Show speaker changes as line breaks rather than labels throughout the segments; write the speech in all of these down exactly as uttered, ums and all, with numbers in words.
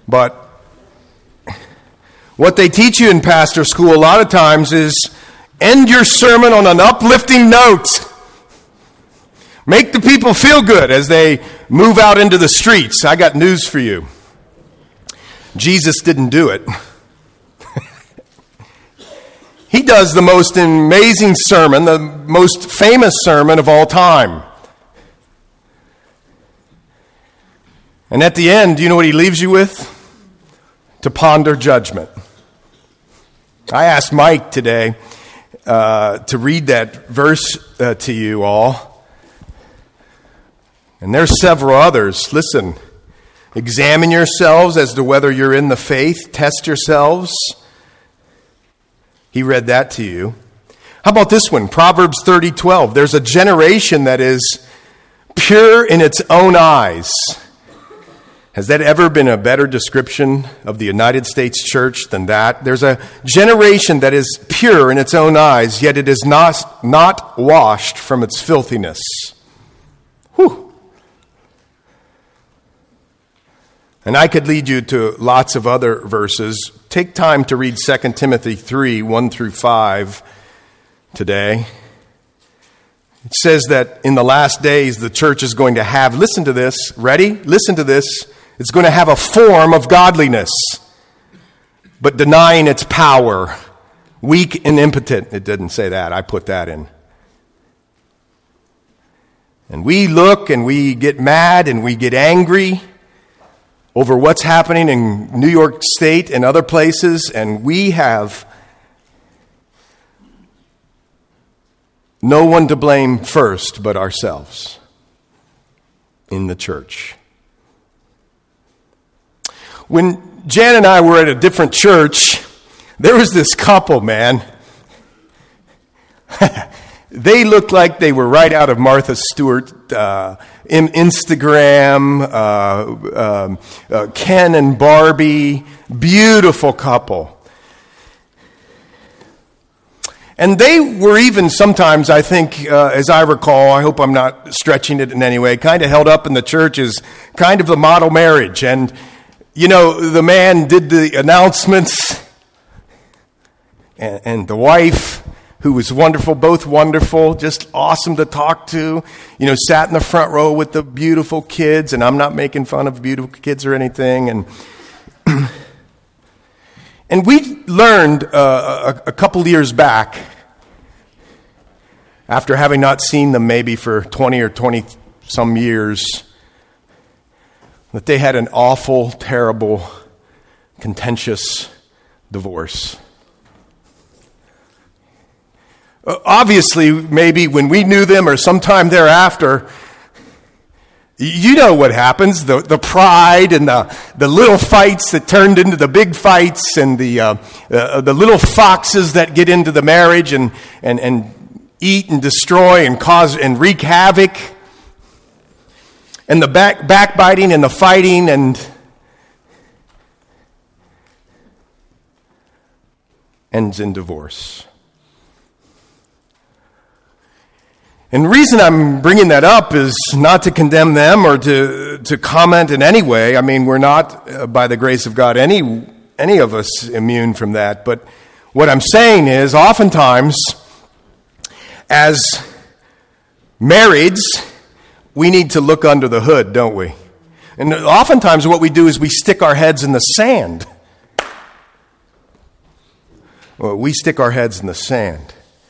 But what they teach you in pastor school a lot of times is end your sermon on an uplifting note. Make the people feel good as they move out into the streets. I got news for you. Jesus didn't do it. He does the most amazing sermon, the most famous sermon of all time. And at the end, do you know what he leaves you with? To ponder judgment. I asked Mike today uh, to read that verse uh, to you all. And there's several others. Listen, examine yourselves as to whether you're in the faith. Test yourselves. He read that to you. How about this one? Proverbs thirty twelve. There's a generation that is pure in its own eyes. Has that ever been a better description of the United States church than that? There's a generation that is pure in its own eyes, yet it is not, not washed from its filthiness. Whew. And I could lead you to lots of other verses. Take time to read Second Timothy three, one through five today. It says that in the last days the church is going to have, listen to this, ready? Listen to this. It's going to have a form of godliness, but denying its power, weak and impotent. It didn't say that. I put that in. And we look and we get mad and we get angry over what's happening in New York State and other places, and we have no one to blame first but ourselves in the church. When Jan and I were at a different church, there was this couple, man. They looked like they were right out of Martha Stewart, uh, in Instagram, uh, um, uh, Ken and Barbie, beautiful couple. And they were even sometimes, I think, uh, as I recall, I hope I'm not stretching it in any way, kind of held up in the church as kind of the model marriage. And, you know, the man did the announcements, and, and the wife, who was wonderful, both wonderful, just awesome to talk to, you know, sat in the front row with the beautiful kids, and I'm not making fun of beautiful kids or anything. And and we learned uh, a, a couple years back, after having not seen them maybe for twenty or twenty-some years, that they had an awful, terrible, contentious divorce. Obviously, maybe when we knew them or sometime thereafter, you know what happens, the, the pride and the, the little fights that turned into the big fights, and the uh, uh, the little foxes that get into the marriage and, and, and eat and destroy and cause and wreak havoc, and the back, backbiting and the fighting, and ends in divorce. And the reason I'm bringing that up is not to condemn them or to to comment in any way. I mean, we're not, uh, by the grace of God, any any of us immune from that. But what I'm saying is, oftentimes, as marrieds, we need to look under the hood, don't we? And oftentimes what we do is we stick our heads in the sand. Well, we stick our heads in the sand.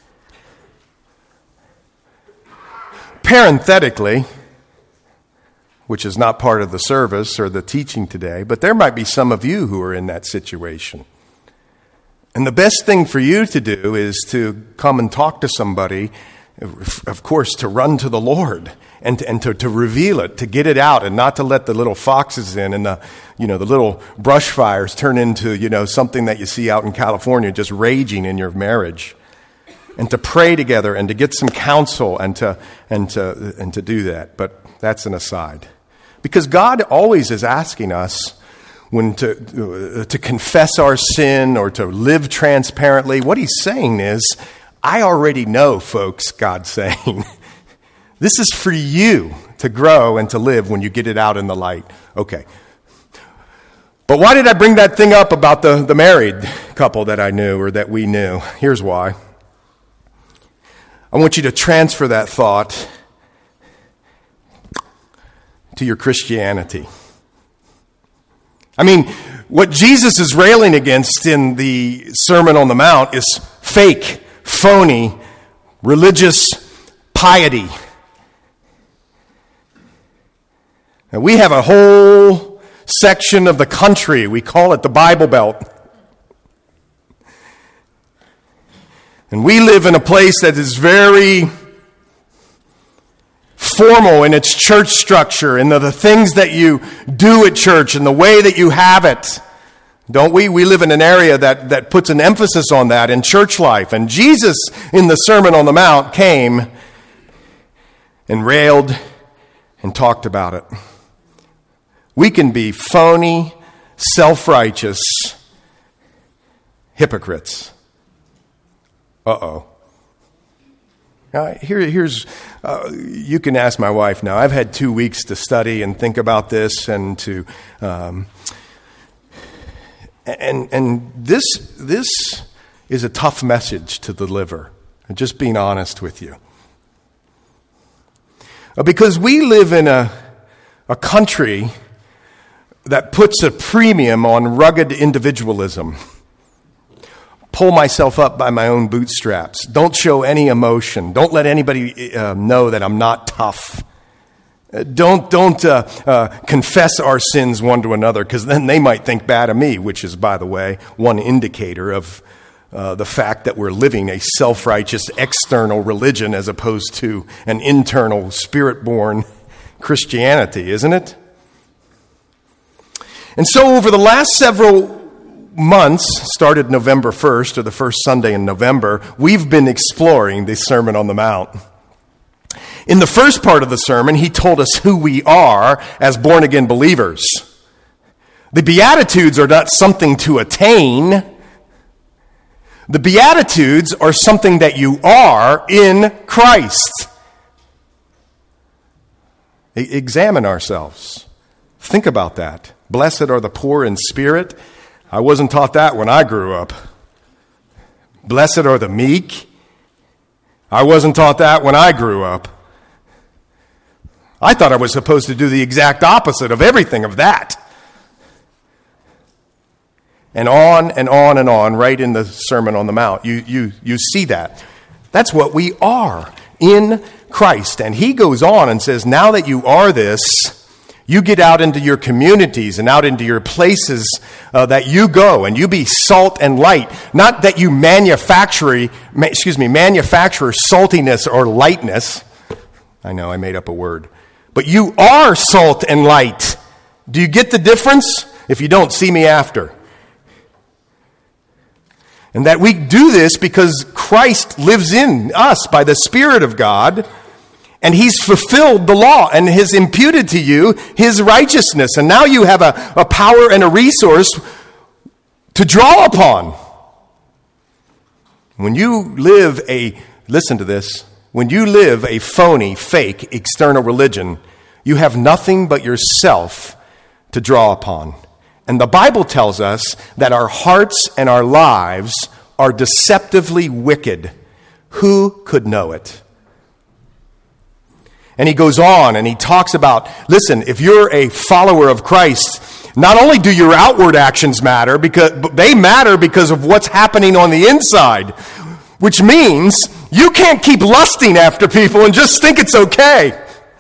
Parenthetically, which is not part of the service or the teaching today, but there might be some of you who are in that situation. And the best thing for you to do is to come and talk to somebody, of course, to run to the Lord and to, and to, to reveal it, to get it out, and not to let the little foxes in and the, you know, the little brush fires turn into, you know, something that you see out in California just raging in your marriage. And to pray together and to get some counsel and to and to and to do that. But that's an aside. Because God always is asking us when to uh, to confess our sin or to live transparently. What he's saying is, I already know, folks, God's saying. This is for you to grow and to live when you get it out in the light. Okay. But why did I bring that thing up about the, the married couple that I knew or that we knew? Here's why. I want you to transfer that thought to your Christianity. I mean, what Jesus is railing against in the Sermon on the Mount is fake, phony, religious piety. And we have a whole section of the country, we call it the Bible Belt. And we live in a place that is very formal in its church structure and the, the things that you do at church and the way that you have it. Don't we? We live in an area that, that puts an emphasis on that in church life. And Jesus, in the Sermon on the Mount, came and railed and talked about it. We can be phony, self-righteous hypocrites. Uh-oh. Now, here, here's, uh, you can ask my wife now. I've had two weeks to study and think about this and to, um, and and this this is a tough message to deliver. I'm just being honest with you. Because we live in a a country that puts a premium on rugged individualism. Pull myself up by my own bootstraps. Don't show any emotion. Don't let anybody uh, know that I'm not tough. Uh, don't don't uh, uh, confess our sins one to another, because then they might think bad of me, which is, by the way, one indicator of uh, the fact that we're living a self-righteous external religion as opposed to an internal spirit-born Christianity, isn't it? And so over the last several months, started November first, or the first Sunday in November, we've been exploring the Sermon on the Mount. In the first part of the sermon, he told us who we are as born-again believers. The Beatitudes are not something to attain. The Beatitudes are something that you are in Christ. E- examine ourselves. Think about that. Blessed are the poor in spirit. I wasn't taught that when I grew up. Blessed are the meek. I wasn't taught that when I grew up. I thought I was supposed to do the exact opposite of everything of that. And on and on and on, right in the Sermon on the Mount, you, you, you see that. That's what we are in Christ. And he goes on and says, now that you are this, you get out into your communities and out into your places uh, that you go, and you be salt and light. Not that you manufacture, ma- excuse me, manufacture saltiness or lightness. I know I made up a word. But you are salt and light. Do you get the difference? If you don't, see me after. And that we do this because Christ lives in us by the Spirit of God. And he's fulfilled the law and has imputed to you his righteousness. And now you have a, a power and a resource to draw upon. When you live a, listen to this, when you live a phony, fake, external religion, you have nothing but yourself to draw upon. And the Bible tells us that our hearts and our lives are deceptively wicked. Who could know it? And he goes on and he talks about, listen, if you're a follower of Christ, not only do your outward actions matter, because they matter because of what's happening on the inside, which means you can't keep lusting after people and just think it's okay.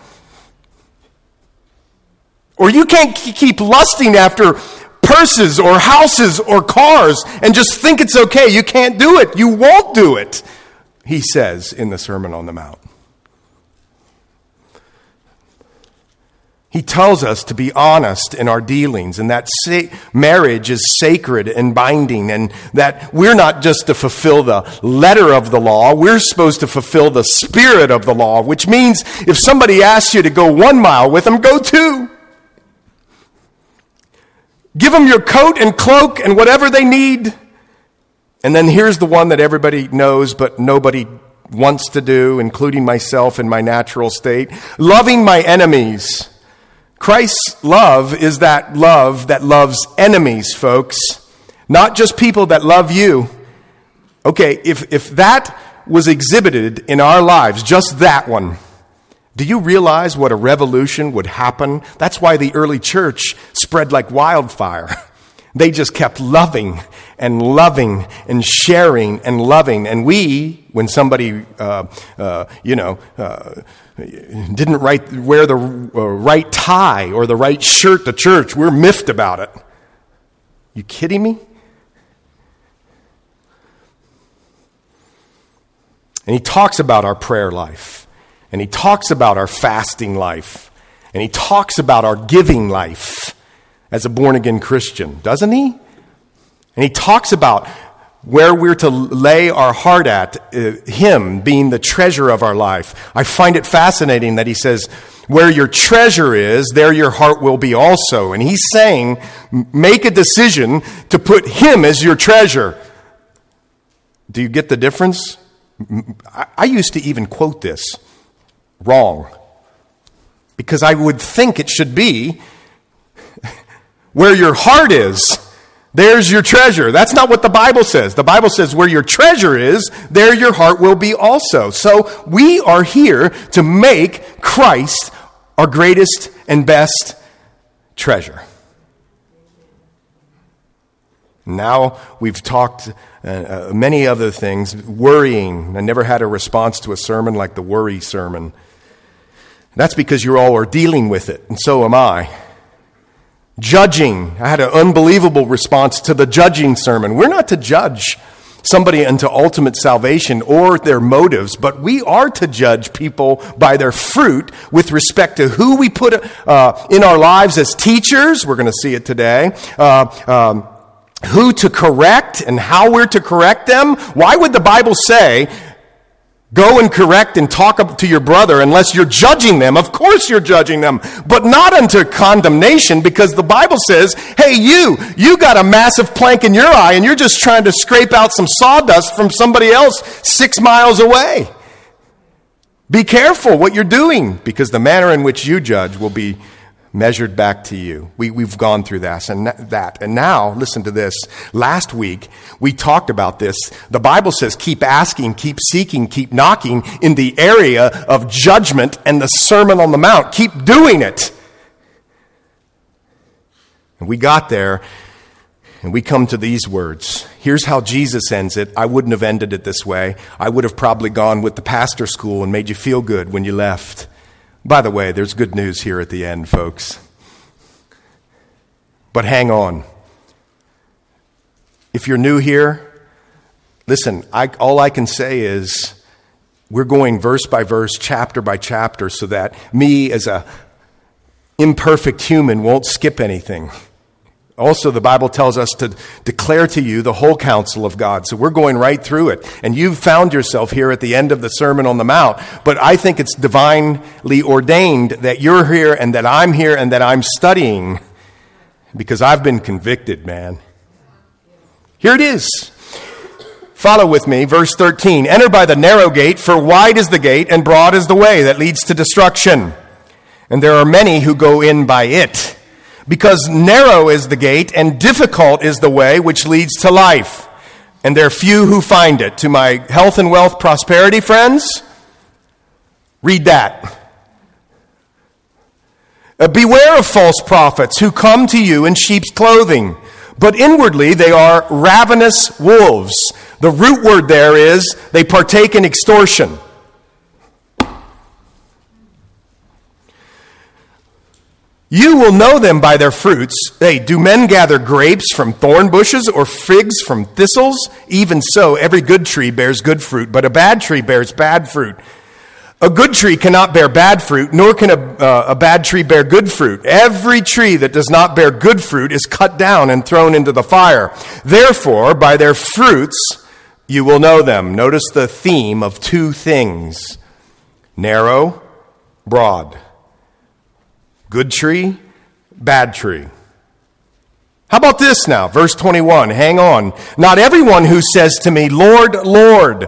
Or you can't keep lusting after purses or houses or cars and just think it's okay. You can't do it. You won't do it, he says in the Sermon on the Mount. He tells us to be honest in our dealings, and that sa- marriage is sacred and binding, and that we're not just to fulfill the letter of the law, we're supposed to fulfill the spirit of the law, which means if somebody asks you to go one mile with them, go two. Give them your coat and cloak and whatever they need. And then here's the one that everybody knows, but nobody wants to do, including myself in my natural state. Loving my enemies. Christ's love is that love that loves enemies, folks. Not just people that love you. Okay, if, if that was exhibited in our lives, just that one, do you realize what a revolution would happen? That's why the early church spread like wildfire. They just kept loving and loving and sharing and loving. And we, when somebody, uh, uh, you know, uh, didn't right, wear the uh, right tie or the right shirt to church, we're miffed about it. You kidding me? And he talks about our prayer life. And he talks about our fasting life. And he talks about our giving life as a born-again Christian, doesn't he? And he talks about where we're to lay our heart at, uh, him being the treasure of our life. I find it fascinating that he says, where your treasure is, there your heart will be also. And he's saying, make a decision to put him as your treasure. Do you get the difference? I, I used to even quote this wrong, because I would think it should be, where your heart is, there's your treasure. That's not what the Bible says. The Bible says where your treasure is, there your heart will be also. So we are here to make Christ our greatest and best treasure. Now we've talked uh, uh, many other things. Worrying. I never had a response to a sermon like the worry sermon. That's because you all are dealing with it, and so am I. Judging. I had an unbelievable response to the judging sermon. We're not to judge somebody into ultimate salvation or their motives, but we are to judge people by their fruit with respect to who we put uh, in our lives as teachers. We're going to see it today. Uh, um, who to correct and how we're to correct them. Why would the Bible say, go and correct and talk up to your brother unless you're judging them? Of course you're judging them, but not unto condemnation, because the Bible says, hey, you, you got a massive plank in your eye and you're just trying to scrape out some sawdust from somebody else six miles away. Be careful what you're doing, because the manner in which you judge will be measured back to you. We, we've gone through that and that. And now, listen to this. Last week, we talked about this. The Bible says, keep asking, keep seeking, keep knocking in the area of judgment and the Sermon on the Mount. Keep doing it. And we got there, and we come to these words. Here's how Jesus ends it. I wouldn't have ended it this way. I would have probably gone with the pastor school and made you feel good when you left. By the way, there's good news here at the end, folks. But hang on. If you're new here, listen, I, all I can say is we're going verse by verse, chapter by chapter, so that me as a imperfect human won't skip anything. Also, the Bible tells us to declare to you the whole counsel of God. So we're going right through it. And you've found yourself here at the end of the Sermon on the Mount. But I think it's divinely ordained that you're here and that I'm here and that I'm studying, because I've been convicted, man. Here it is. Follow with me, verse thirteen. Enter by the narrow gate, for wide is the gate and broad is the way that leads to destruction. And there are many who go in by it. Because narrow is the gate and difficult is the way which leads to life, and there are few who find it. To my health and wealth prosperity friends, read that. Uh, beware of false prophets who come to you in sheep's clothing, but inwardly they are ravenous wolves. The root word there is they partake in extortion. You will know them by their fruits. Hey, do men gather grapes from thorn bushes or figs from thistles? Even so, every good tree bears good fruit, but a bad tree bears bad fruit. A good tree cannot bear bad fruit, nor can a, uh, a bad tree bear good fruit. Every tree that does not bear good fruit is cut down and thrown into the fire. Therefore, by their fruits you will know them. Notice the theme of two things: narrow, broad. Good tree, bad tree. How about this now? Verse twenty-one, hang on. Not everyone who says to me, Lord, Lord,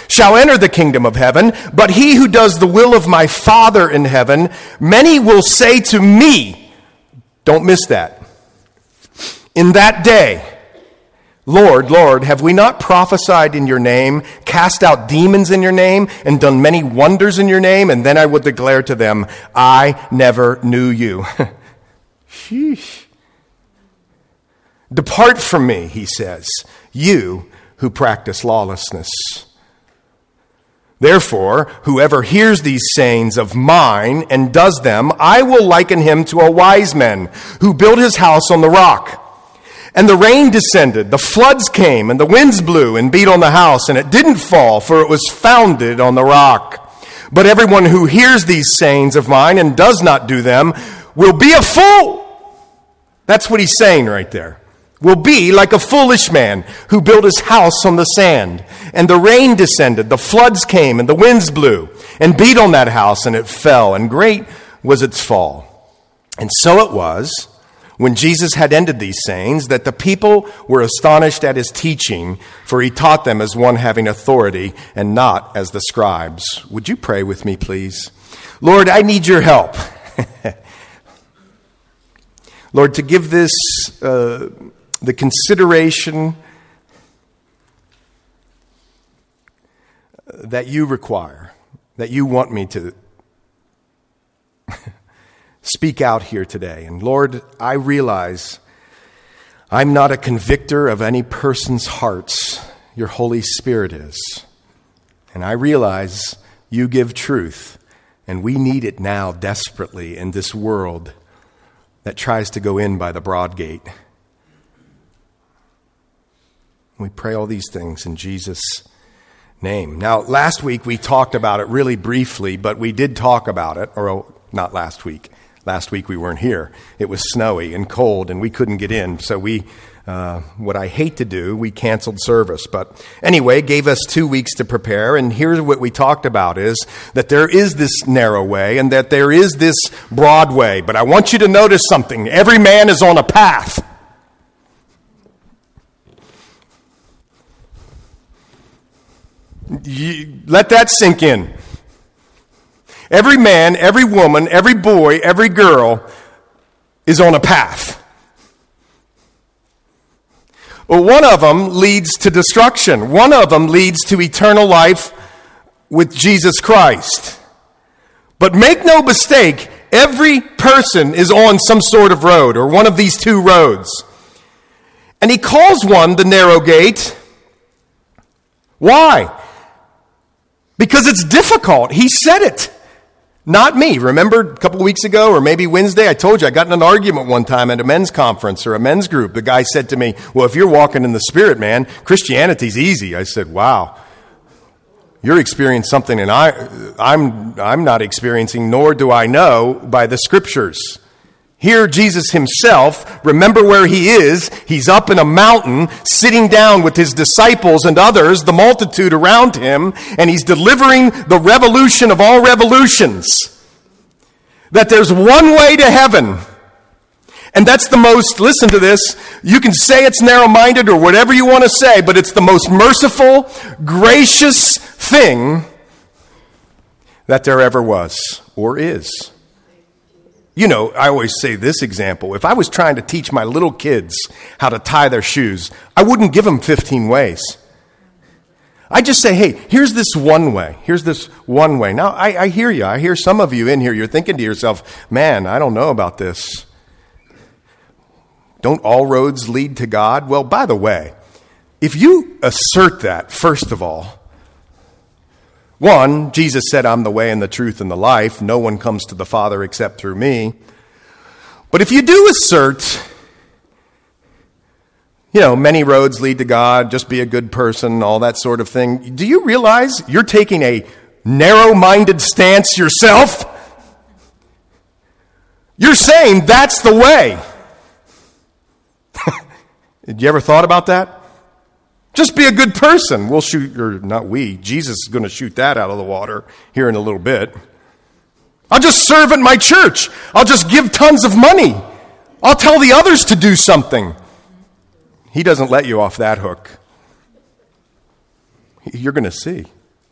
shall enter the kingdom of heaven, but he who does the will of my Father in heaven. Many will say to me," don't miss that, "in that day, Lord, Lord, have we not prophesied in your name, cast out demons in your name, and done many wonders in your name? And then I will declare to them, I never knew you." Sheesh. "Depart from me," he says, "you who practice lawlessness." "Therefore, whoever hears these sayings of mine and does them, I will liken him to a wise man who built his house on the rock. And the rain descended, the floods came, and the winds blew and beat on the house, and it didn't fall, for it was founded on the rock. But everyone who hears these sayings of mine and does not do them will be a fool." That's what he's saying right there. "Will be like a foolish man who built his house on the sand. And the rain descended, the floods came, and the winds blew and beat on that house, and it fell, and great was its fall. And so it was, when Jesus had ended these sayings, that the people were astonished at his teaching, for he taught them as one having authority and not as the scribes." Would you pray with me, please? Lord, I need your help. Lord, to give this uh, the consideration that you require, that you want me to speak out here today. And Lord, I realize I'm not a convictor of any person's hearts. Your Holy Spirit is. And I realize you give truth, and we need it now desperately in this world that tries to go in by the broad gate. We pray all these things in Jesus' name. Now, last week we talked about it really briefly, but we did talk about it, or not last week. Last week we weren't here. It was snowy and cold, and we couldn't get in. So we, uh, what I hate to do, we canceled service. But anyway, gave us two weeks to prepare. And here's what we talked about is that there is this narrow way and that there is this broad way. But I want you to notice something. Every man is on a path. You, let that sink in. Every man, every woman, every boy, every girl is on a path. Well, one of them leads to destruction. One of them leads to eternal life with Jesus Christ. But make no mistake, every person is on some sort of road, or one of these two roads. And he calls one the narrow gate. Why? Because it's difficult. He said it. Not me. Remember a couple of weeks ago, or maybe Wednesday, I told you I got in an argument one time at a men's conference or a men's group. The guy said to me, "Well, if you're walking in the Spirit, man, Christianity's easy." I said, "Wow, you're experiencing something and I, I'm, I'm not experiencing, nor do I know by the Scriptures." Here, Jesus himself, remember where he is. He's up in a mountain, sitting down with his disciples and others, the multitude around him, and he's delivering the revolution of all revolutions. That there's one way to heaven. And that's the most, listen to this, you can say it's narrow-minded or whatever you want to say, but it's the most merciful, gracious thing that there ever was or is. You know, I always say this example. If I was trying to teach my little kids how to tie their shoes, I wouldn't give them fifteen ways. I just say, hey, here's this one way. Here's this one way. Now, I, I hear you. I hear some of you in here. You're thinking to yourself, man, I don't know about this. Don't all roads lead to God? Well, by the way, if you assert that, first of all, one, Jesus said, "I'm the way and the truth and the life. No one comes to the Father except through me." But if you do assert, you know, many roads lead to God, just be a good person, all that sort of thing, do you realize you're taking a narrow-minded stance yourself? You're saying that's the way. Did you ever thought about that? Just be a good person. We'll shoot, or not we, Jesus is going to shoot that out of the water here in a little bit. I'll just serve at my church. I'll just give tons of money. I'll tell the others to do something. He doesn't let you off that hook. You're going to see.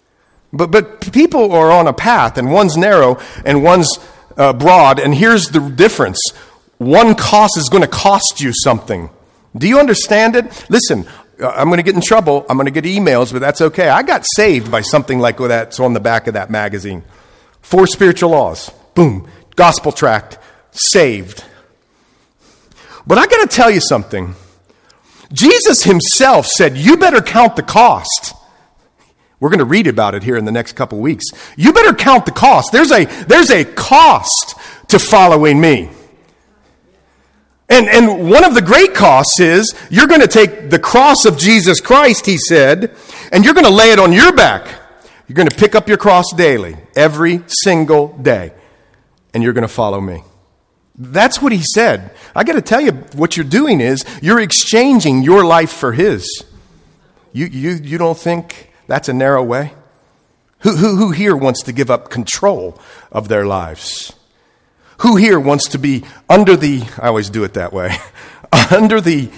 But but people are on a path, and one's narrow and one's uh, broad, and here's the difference. One cost is going to cost you something. Do you understand it? Listen, I'm going to get in trouble. I'm going to get emails, but that's okay. I got saved by something like that's on the back of that magazine. Four Spiritual Laws. Boom. Gospel tract. Saved. But I got to tell you something. Jesus himself said, you better count the cost. We're going to read about it here in the next couple weeks. You better count the cost. There's a, there's a cost to following me. And, and one of the great costs is you're going to take the cross of Jesus Christ, he said, and you're going to lay it on your back. You're going to pick up your cross daily, every single day, and you're going to follow me. That's what he said. I got to tell you, what you're doing is you're exchanging your life for his. You, you, you don't think that's a narrow way? Who, who, who here wants to give up control of their lives? Who here wants to be under the, I always do it that way, under the,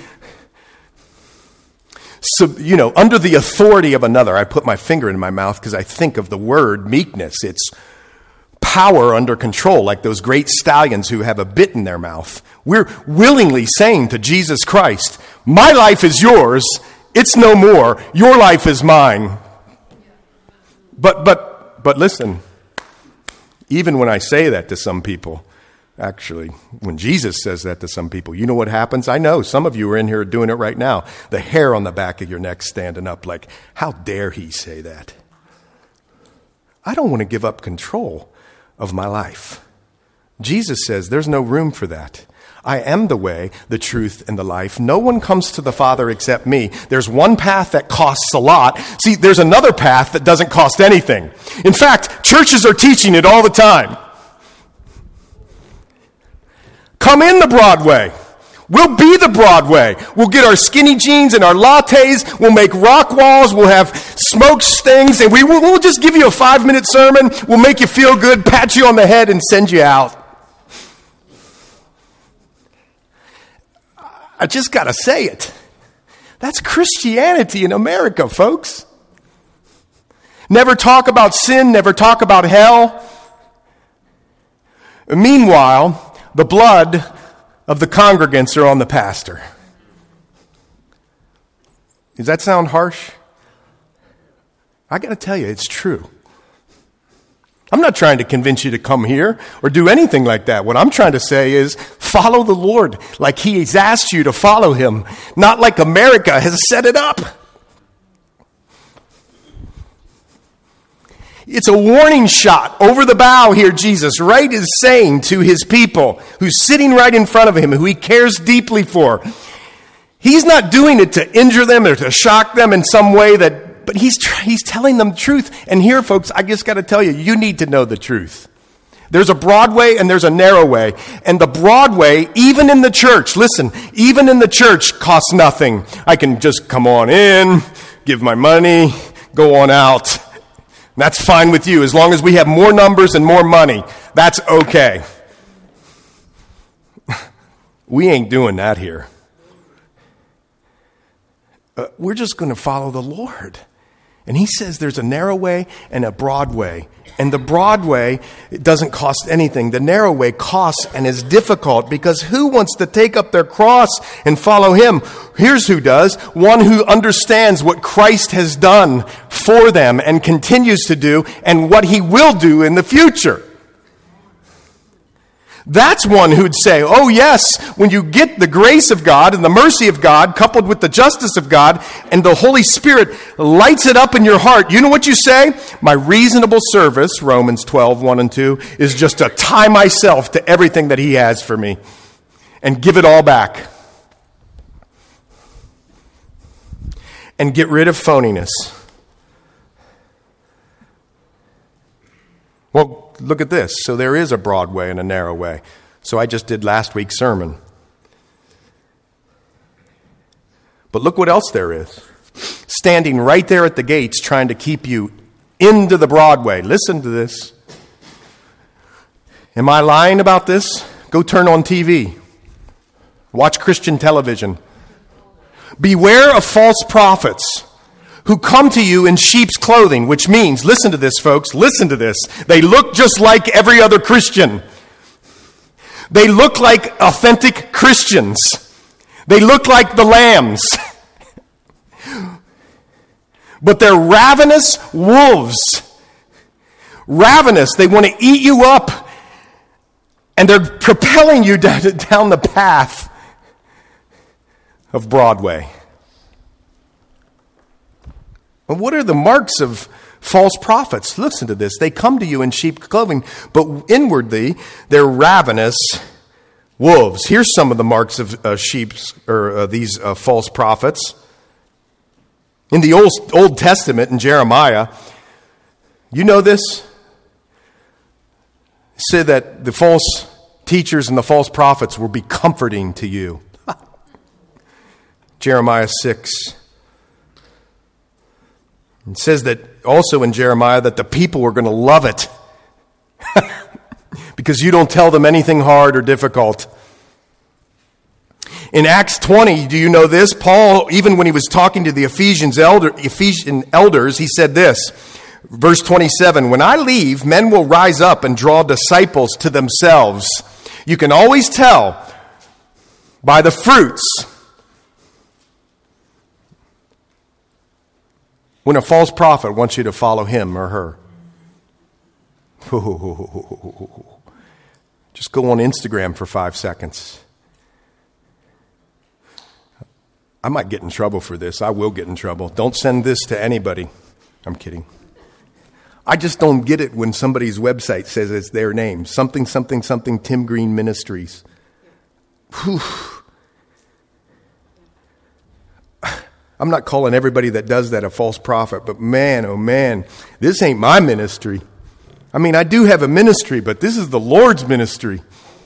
so, you know, under the authority of another. I put my finger in my mouth because I think of the word meekness. It's power under control, like those great stallions who have a bit in their mouth. We're willingly saying to Jesus Christ, my life is yours, it's no more, your life is mine. But, but, but listen, even when I say that to some people, actually, when Jesus says that to some people, you know what happens? I know some of you are in here doing it right now. The hair on the back of your neck standing up like, how dare he say that? I don't want to give up control of my life. Jesus says there's no room for that. I am the way, the truth, and the life. No one comes to the Father except me. There's one path that costs a lot. See, there's another path that doesn't cost anything. In fact, churches are teaching it all the time. Come in the Broadway. We'll be the Broadway. We'll get our skinny jeans and our lattes. We'll make rock walls. We'll have smoke stings. And we will, we'll just give you a five-minute sermon. We'll make you feel good, pat you on the head, and send you out. I just got to say it. That's Christianity in America, folks. Never talk about sin. Never talk about hell. Meanwhile, the blood of the congregants are on the pastor. Does that sound harsh? I got to tell you, it's true. I'm not trying to convince you to come here or do anything like that. What I'm trying to say is follow the Lord like he has asked you to follow him, not like America has set it up. It's a warning shot over the bow here, Jesus, right, is saying to his people who's sitting right in front of him, who he cares deeply for. He's not doing it to injure them or to shock them in some way, that, but he's he's telling them the truth. And here, folks, I just got to tell you, you need to know the truth. There's a broad way and there's a narrow way. And the broad way, even in the church, listen, even in the church costs nothing. I can just come on in, give my money, go on out. That's fine with you. As long as we have more numbers and more money, that's okay. We ain't doing that here. Uh, we're just going to follow the Lord. And he says there's a narrow way and a broad way. And the broad way, it doesn't cost anything. The narrow way costs and is difficult, because who wants to take up their cross and follow him? Here's who does. One who understands what Christ has done for them and continues to do, and what he will do in the future. That's one who'd say, oh yes, when you get the grace of God and the mercy of God coupled with the justice of God, and the Holy Spirit lights it up in your heart, you know what you say? My reasonable service, Romans twelve, one and two, is just to tie myself to everything that he has for me and give it all back. And get rid of phoniness. Well, look at this. So there is a broad way and a narrow way. So I just did last week's sermon. But look what else there is. Standing right there at the gates trying to keep you into the broad way. Listen to this. Am I lying about this? Go turn on T V. Watch Christian television. Beware of false prophets who come to you in sheep's clothing, which means, listen to this, folks, listen to this. They look just like every other Christian. They look like authentic Christians. They look like the lambs. But they're ravenous wolves. Ravenous. They want to eat you up. And they're propelling you down, down the path of Broadway. And what are the marks of false prophets? Listen to this. They come to you in sheep clothing, but inwardly they're ravenous wolves. Here's some of the marks of uh, sheep's or uh, these uh, false prophets. In the Old, Old Testament, in Jeremiah, you know this? It said that the false teachers and the false prophets will be comforting to you. Jeremiah six. It says that also in Jeremiah that the people are going to love it because you don't tell them anything hard or difficult. In Acts twenty, do you know this? Paul, even when he was talking to the Ephesians elder, Ephesian elders, he said this, verse twenty-seven, when I leave, men will rise up and draw disciples to themselves. You can always tell by the fruits when a false prophet wants you to follow him or her. Just go on Instagram for five seconds. I might get in trouble for this. I will get in trouble. Don't send this to anybody. I'm kidding. I just don't get it when somebody's website says it's their name. Something, something, something, Tim Green Ministries. Whew. I'm not calling everybody that does that a false prophet, but man, oh man, this ain't my ministry. I mean, I do have a ministry, but this is the Lord's ministry.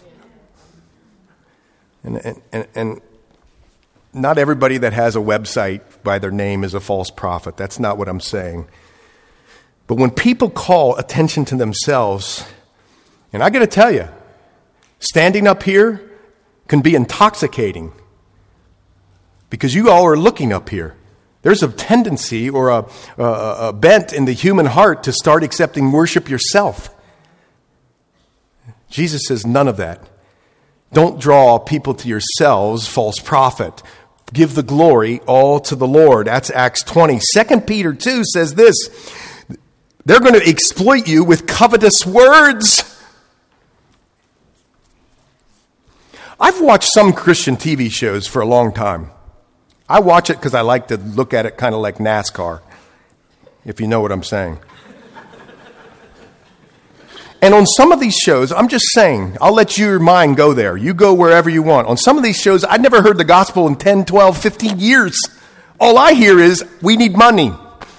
And and and, and not everybody that has a website by their name is a false prophet. That's not what I'm saying. But when people call attention to themselves, and I got to tell you, standing up here can be intoxicating. Because you all are looking up here. There's a tendency or a, a, a bent in the human heart to start accepting worship yourself. Jesus says none of that. Don't draw people to yourselves, false prophet. Give the glory all to the Lord. That's Acts twenty. Second Peter two says this. They're going to exploit you with covetous words. I've watched some Christian T V shows for a long time. I watch it because I like to look at it kind of like NASCAR, if you know what I'm saying. And on some of these shows, I'm just saying, I'll let your mind go there. You go wherever you want. On some of these shows, I'd never heard the gospel in ten, twelve, fifteen years. All I hear is, we need money.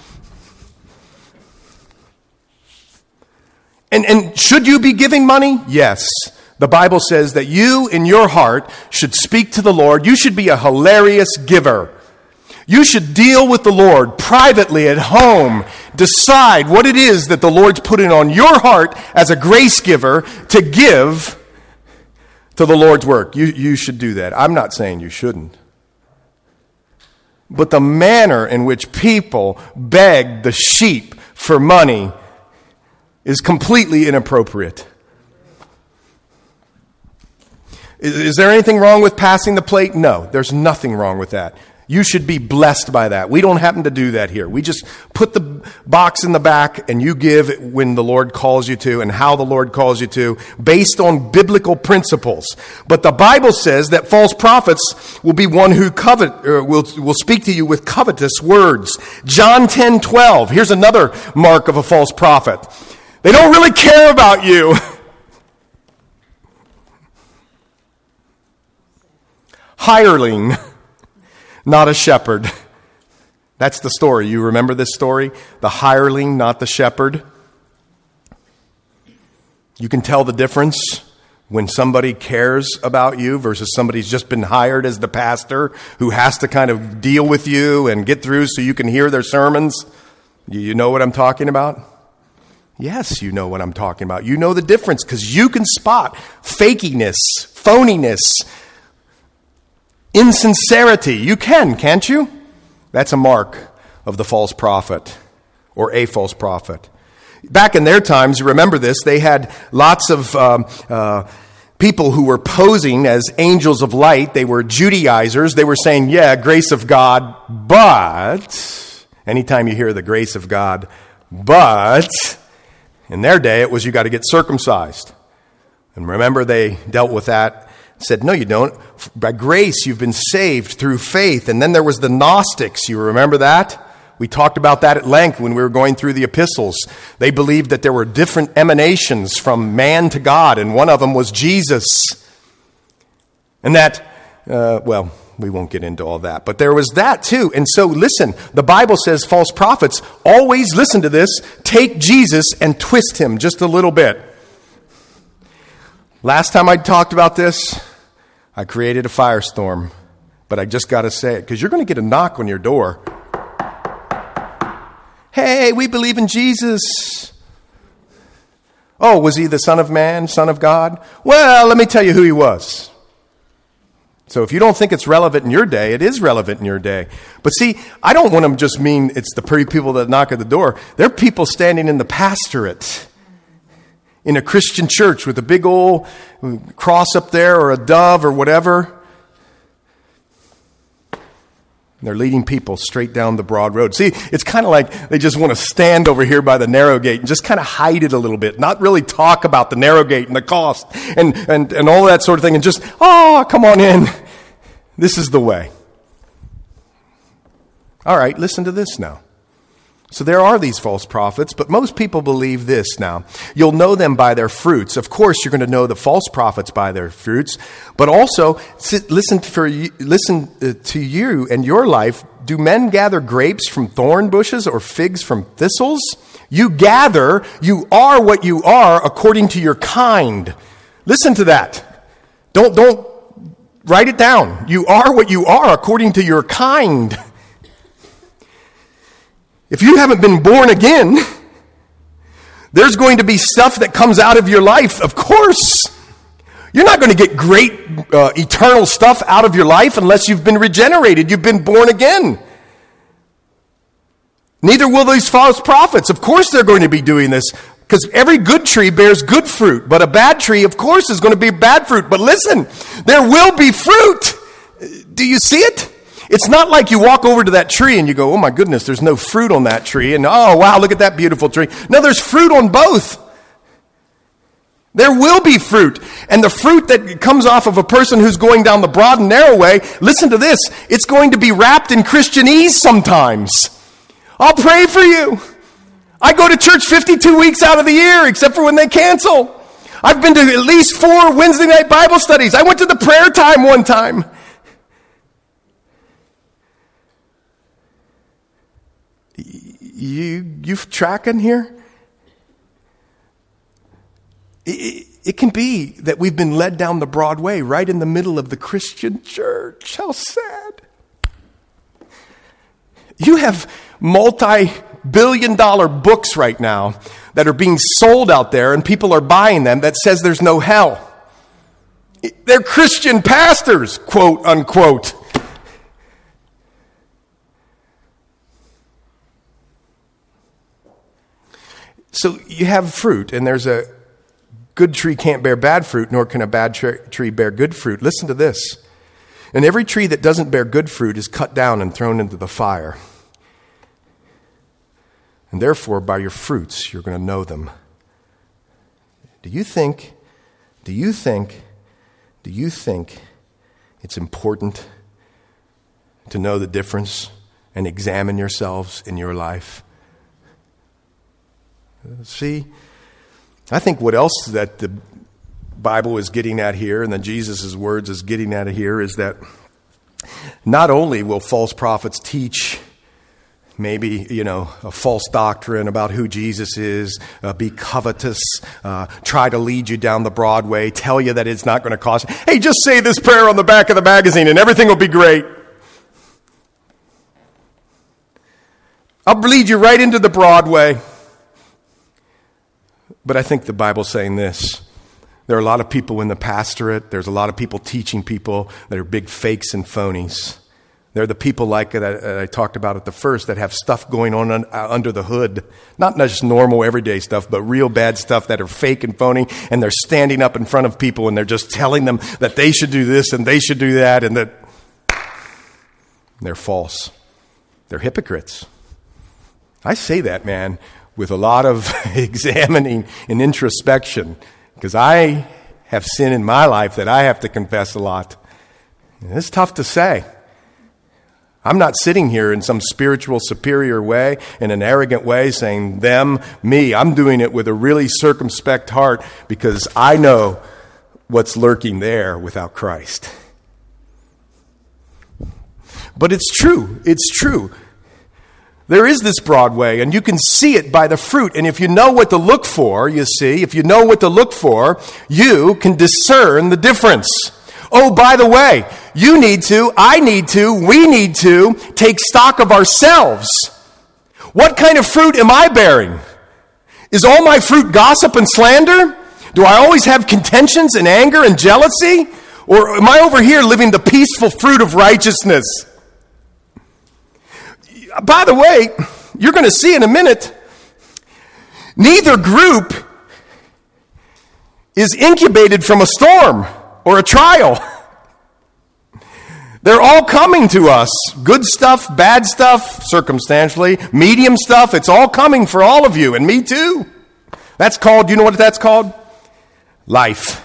And, and should you be giving money? Yes. The Bible says that you, in your heart, should speak to the Lord. You should be a hilarious giver. You should deal with the Lord privately at home. Decide what it is that the Lord's putting on your heart as a grace giver to give to the Lord's work. You, you should do that. I'm not saying you shouldn't. But the manner in which people beg the sheep for money is completely inappropriate. Is there anything wrong with passing the plate? No, there's nothing wrong with that. You should be blessed by that. We don't happen to do that here. We just put the box in the back and you give when the Lord calls you to and how the Lord calls you to based on biblical principles. But the Bible says that false prophets will be one who covet, or will, will speak to you with covetous words. John ten twelve. Here's another mark of a false prophet. They don't really care about you. Hireling, not a shepherd. That's the story. You remember this story? The hireling, not the shepherd. You can tell the difference when somebody cares about you versus somebody's just been hired as the pastor who has to kind of deal with you and get through so you can hear their sermons. You know what I'm talking about? Yes, you know what I'm talking about. You know the difference because you can spot fakiness, phoniness, insincerity. You can, can't you? That's a mark of the false prophet or a false prophet. Back in their times, remember this, they had lots of um, uh, people who were posing as angels of light. They were Judaizers. They were saying, yeah, grace of God, but anytime you hear the grace of God, but in their day it was you got to get circumcised. And remember, they dealt with that, said, no, you don't. By grace, you've been saved through faith. And then there was the Gnostics. You remember that? We talked about that at length when we were going through the epistles. They believed that there were different emanations from man to God, and one of them was Jesus. And that, uh, well, we won't get into all that, but there was that too. And so listen, the Bible says false prophets always, listen to this, take Jesus and twist him just a little bit. Last time I talked about this, I created a firestorm, but I just got to say it because you're going to get a knock on your door. Hey, we believe in Jesus. Oh, was he the Son of Man, Son of God? Well, let me tell you who he was. So if you don't think it's relevant in your day, it is relevant in your day. But see, I don't want to just mean it's the pretty people that knock at the door. There are people standing in the pastorate in a Christian church with a big old cross up there or a dove or whatever. They're leading people straight down the broad road. See, it's kind of like they just want to stand over here by the narrow gate and just kind of hide it a little bit, not really talk about the narrow gate and the cost and, and, and all that sort of thing, and just, oh, come on in. This is the way. All right, listen to this now. So there are these false prophets, but most people believe this now. You'll know them by their fruits. Of course, you're going to know the false prophets by their fruits, but also listen for you, listen to you and your life. Do men gather grapes from thorn bushes or figs from thistles? You gather, you are what you are according to your kind. Listen to that. Don't don't write it down. You are what you are according to your kind. If you haven't been born again, there's going to be stuff that comes out of your life, of course. You're not going to get great uh, eternal stuff out of your life unless you've been regenerated. You've been born again. Neither will these false prophets. Of course they're going to be doing this, because every good tree bears good fruit, but a bad tree, of course, is going to be bad fruit. But listen, there will be fruit. Do you see it? It's not like you walk over to that tree and you go, oh my goodness, there's no fruit on that tree. And oh wow, look at that beautiful tree. No, there's fruit on both. There will be fruit. And the fruit that comes off of a person who's going down the broad and narrow way, listen to this, it's going to be wrapped in Christianese sometimes. I'll pray for you. I go to church fifty-two weeks out of the year, except for when they cancel. I've been to at least four Wednesday night Bible studies. I went to the prayer time one time. You you tracking here? It, it can be that we've been led down the broad way, right in the middle of the Christian church. How sad. You have multi-billion dollar books right now that are being sold out there, and people are buying them, that says there's no hell. They're Christian pastors, quote unquote. So you have fruit, and there's a good tree can't bear bad fruit, nor can a bad tree bear good fruit. Listen to this. And every tree that doesn't bear good fruit is cut down and thrown into the fire. And therefore, by your fruits, you're going to know them. Do you think, do you think, do you think it's important to know the difference and examine yourselves in your life? See, I think what else that the Bible is getting at here, and that Jesus' words is getting at here, is that not only will false prophets teach maybe, you know, a false doctrine about who Jesus is, uh, be covetous, uh, try to lead you down the broad way, tell you that it's not going to cost you. Hey, just say this prayer on the back of the magazine and everything will be great. I'll lead you right into the broad way. But I think the Bible's saying this. There are a lot of people in the pastorate. There's a lot of people teaching people that are big fakes and phonies. They're the people like that I, I talked about at the first that have stuff going on un, uh, under the hood. Not just normal everyday stuff, but real bad stuff that are fake and phony. And they're standing up in front of people and they're just telling them that they should do this and they should do that. And that they're false. They're hypocrites. I say that, man, with a lot of examining and introspection. Because I have sin in my life that I have to confess a lot. And it's tough to say. I'm not sitting here in some spiritual superior way, in an arrogant way, saying them, me. I'm doing it with a really circumspect heart because I know what's lurking there without Christ. But it's true. It's true. There is this broad way, and you can see it by the fruit. And if you know what to look for, you see, if you know what to look for, you can discern the difference. Oh, by the way, you need to, I need to, we need to take stock of ourselves. What kind of fruit am I bearing? Is all my fruit gossip and slander? Do I always have contentions and anger and jealousy? Or am I over here living the peaceful fruit of righteousness? By the way, you're going to see in a minute, neither group is incubated from a storm or a trial. They're all coming to us. Good stuff, bad stuff, circumstantially, medium stuff. It's all coming for all of you, and me too. That's called, you know what that's called? Life.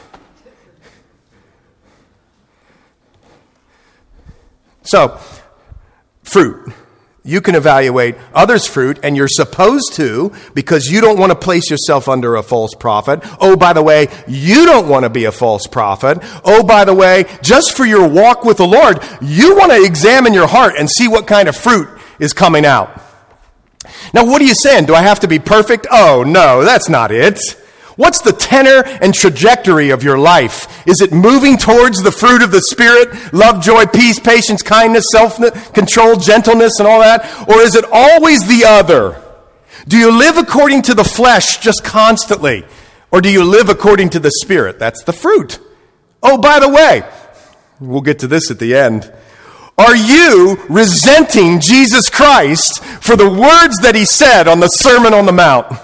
So, fruit. You can evaluate others' fruit, and you're supposed to, because you don't want to place yourself under a false prophet. Oh, by the way, you don't want to be a false prophet. Oh, by the way, just for your walk with the Lord, you want to examine your heart and see what kind of fruit is coming out. Now, what are you saying? Do I have to be perfect? Oh, no, that's not it. What's the tenor and trajectory of your life? Is it moving towards the fruit of the Spirit? Love, joy, peace, patience, kindness, self-control, gentleness, and all that? Or is it always the other? Do you live according to the flesh just constantly? Or do you live according to the Spirit? That's the fruit. Oh, by the way, we'll get to this at the end. Are you resenting Jesus Christ for the words that he said on the Sermon on the Mount?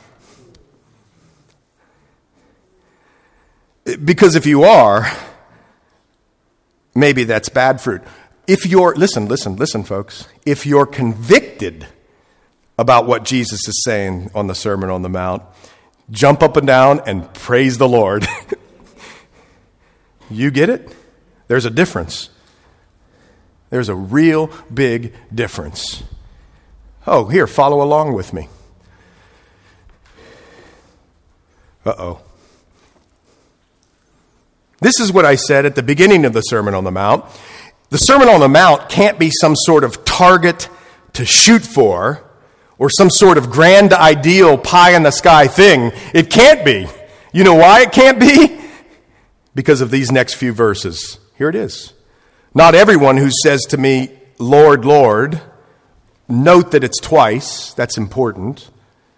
Because if you are, maybe that's bad fruit. If you're, listen, listen, listen, folks. If you're convicted about what Jesus is saying on the Sermon on the Mount, jump up and down and praise the Lord. You get it? There's a difference. There's a real big difference. Oh, here, follow along with me. Uh-oh. This is what I said at the beginning of the Sermon on the Mount. The Sermon on the Mount can't be some sort of target to shoot for or some sort of grand ideal pie-in-the-sky thing. It can't be. You know why it can't be? Because of these next few verses. Here it is. Not everyone who says to me, Lord, Lord, note that it's twice. That's important.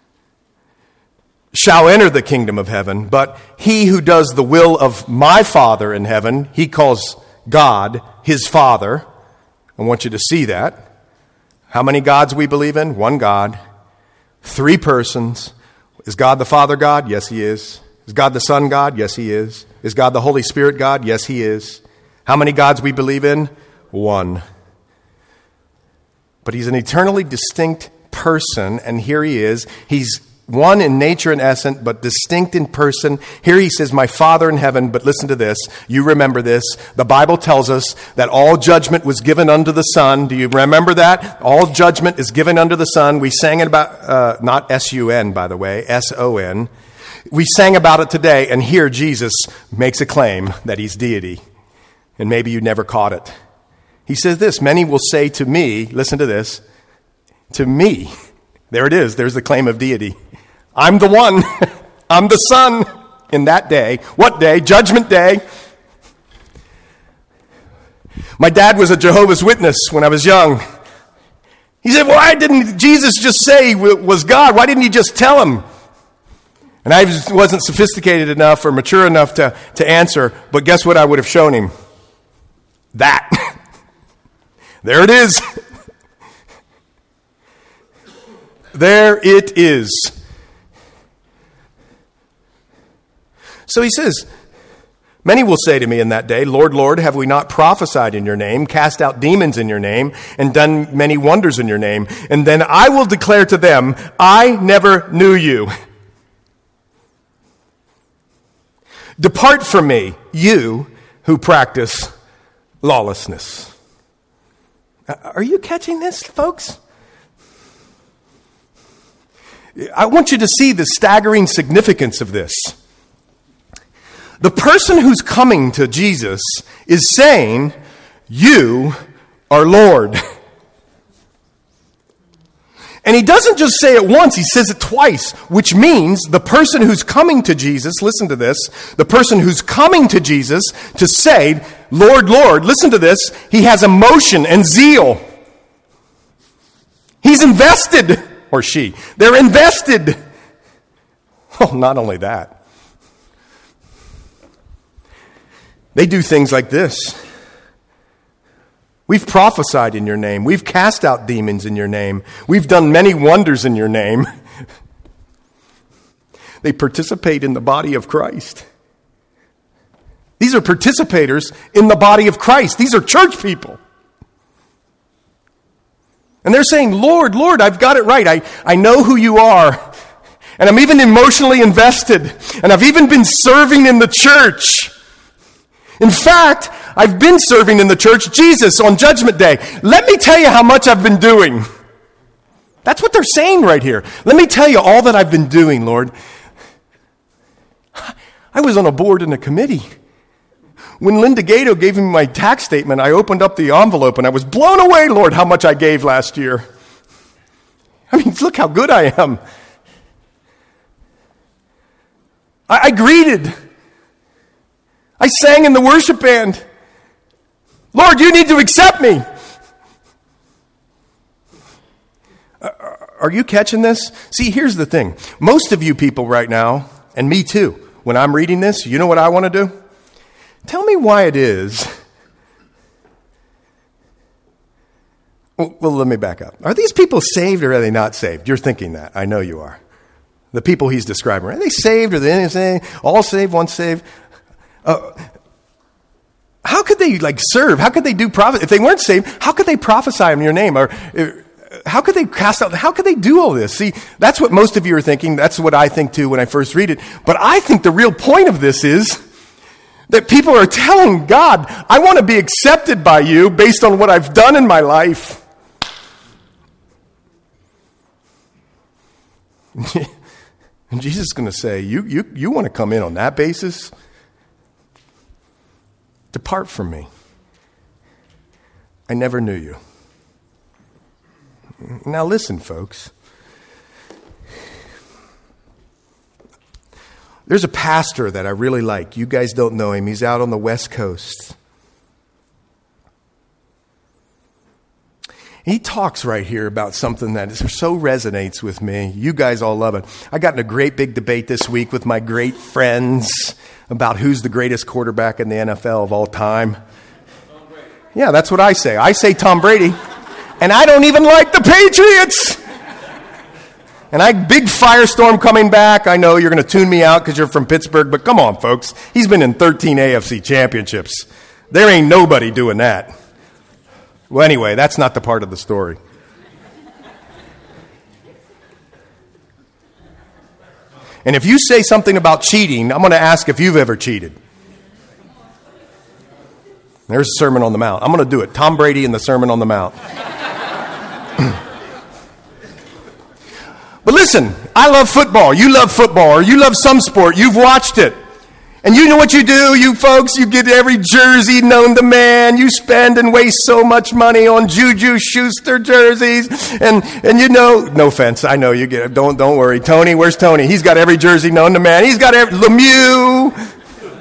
Shall enter the kingdom of heaven, but he who does the will of my Father in heaven, he calls God his Father. I want you to see that. How many gods we believe in? One God. Three persons. Is God the Father God? Yes, he is. Is God the Son God? Yes, he is. Is God the Holy Spirit God? Yes, he is. How many gods we believe in? One. But he's an eternally distinct person, and here he is. He's one in nature and essence, but distinct in person. Here he says, my Father in heaven, but listen to this. You remember this. The Bible tells us that all judgment was given unto the Son. Do you remember that? All judgment is given unto the Son. We sang it about, uh, not S U N, by the way, S O N. We sang about it today, and here Jesus makes a claim that he's deity. And maybe you never caught it. He says this, many will say to me, listen to this, to me. There it is. There's the claim of deity. I'm the one. I'm the Son in that day. What day? Judgment Day. My dad was a Jehovah's Witness when I was young. He said, why didn't Jesus just say he was God? Why didn't he just tell him? And I just wasn't sophisticated enough or mature enough to, to answer, but guess what I would have shown him? That. There it is. There it is. So he says, many will say to me in that day, Lord, Lord, have we not prophesied in your name, cast out demons in your name, and done many wonders in your name? And then I will declare to them, I never knew you. Depart from me, you who practice lawlessness. Are you catching this, folks? I want you to see the staggering significance of this. The person who's coming to Jesus is saying, you are Lord. And he doesn't just say it once, he says it twice, which means the person who's coming to Jesus, listen to this, the person who's coming to Jesus to say, Lord, Lord, listen to this, he has emotion and zeal. He's invested, or she, they're invested. Oh, not only that. They do things like this. We've prophesied in your name. We've cast out demons in your name. We've done many wonders in your name. They participate in the body of Christ. These are participators in the body of Christ. These are church people. And they're saying, Lord, Lord, I've got it right. I, I know who you are. And I'm even emotionally invested. And I've even been serving in the church. In fact, I've been serving in the church, Jesus, on Judgment Day. Let me tell you how much I've been doing. That's what they're saying right here. Let me tell you all that I've been doing, Lord. I was on a board and a committee. When Linda Gato gave me my tax statement, I opened up the envelope and I was blown away, Lord, how much I gave last year. I mean, look how good I am. I, I greeted. I sang in the worship band. Lord, you need to accept me. Uh, are you catching this? See, here's the thing. Most of you people right now, and me too, when I'm reading this, you know what I want to do? Tell me why it is. Well, well, let me back up. Are these people saved or are they not saved? You're thinking that. I know you are. The people he's describing. Are they saved? Are they saved? All saved, once saved? Uh, how could they like serve? How could they do prophet? If they weren't saved, how could they prophesy in your name? Or uh, how could they cast out? How could they do all this? See, that's what most of you are thinking. That's what I think too when I first read it. But I think the real point of this is that people are telling God, I want to be accepted by you based on what I've done in my life. And Jesus is going to say, you, you, you want to come in on that basis? Depart from me. I never knew you. Now listen, folks. There's a pastor that I really like. You guys don't know him. He's out on the West Coast. He talks right here about something that so resonates with me. You guys all love it. I got in a great big debate this week with my great friends about who's the greatest quarterback in the N F L of all time. Yeah, that's what I say. I say Tom Brady. And I don't even like the Patriots. And I big firestorm coming back. I know you're going to tune me out because you're from Pittsburgh, but come on, folks. He's been in thirteen A F C championships. There ain't nobody doing that. Well, anyway, that's not the part of the story. And if you say something about cheating, I'm going to ask if you've ever cheated. There's a Sermon on the Mount. I'm going to do it. Tom Brady and the Sermon on the Mount. But listen, I love football. You love football, or you love some sport. You've watched it. And you know what you do, you folks? You get every jersey known to man. You spend and waste so much money on Juju Schuster jerseys. And and you know, no offense, I know you get it. Don't, don't worry. Tony, where's Tony? He's got every jersey known to man. He's got every, Lemieux.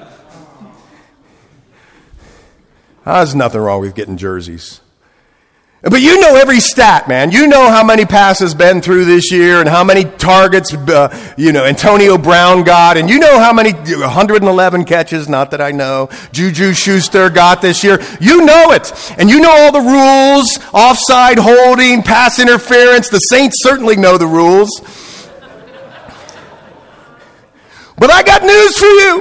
Ah, there's nothing wrong with getting jerseys. But you know every stat, man. You know how many passes Ben threw this year and how many targets, uh, you know, Antonio Brown got. And you know how many one hundred eleven catches, not that I know, Juju Schuster got this year. You know it. And you know all the rules, offside holding, pass interference. The Saints certainly know the rules. But I got news for you.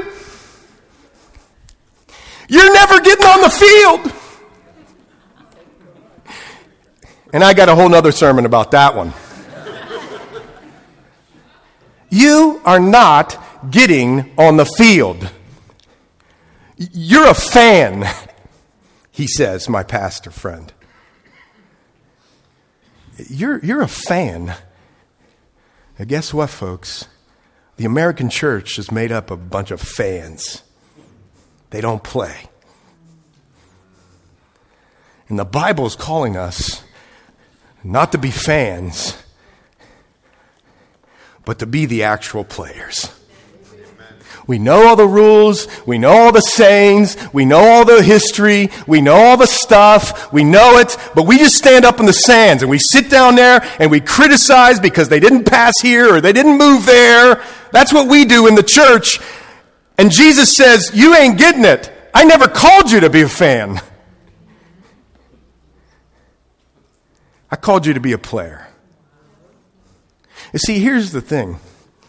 You're never getting on the field. And I got a whole nother sermon about that one. You are not getting on the field. You're a fan, he says, my pastor friend. You're, you're a fan. And guess what, folks? The American church is made up of a bunch of fans. They don't play. And the Bible is calling us not to be fans, but to be the actual players. We know all the rules, we know all the sayings, we know all the history, we know all the stuff, we know it, but we just stand up in the sands and we sit down there and we criticize because they didn't pass here or they didn't move there. That's what we do in the church. And Jesus says, you ain't getting it. I never called you to be a fan. I called you to be a player. You see, here's the thing.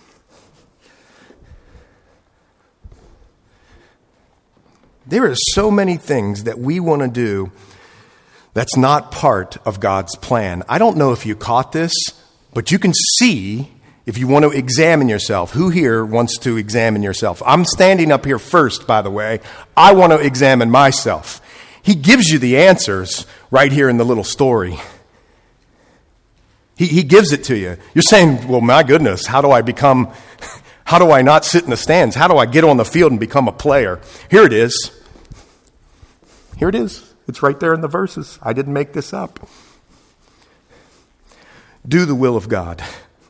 There are so many things that we want to do that's not part of God's plan. I don't know if you caught this, but you can see, if you want to examine yourself, who here wants to examine yourself? I'm standing up here first, by the way. I want to examine myself. He gives you the answers right here in the little story. He, he gives it to you. You're saying, well, my goodness, how do I become, how do I not sit in the stands? How do I get on the field and become a player? Here it is. Here it is. It's right there in the verses. I didn't make this up. Do the will of God.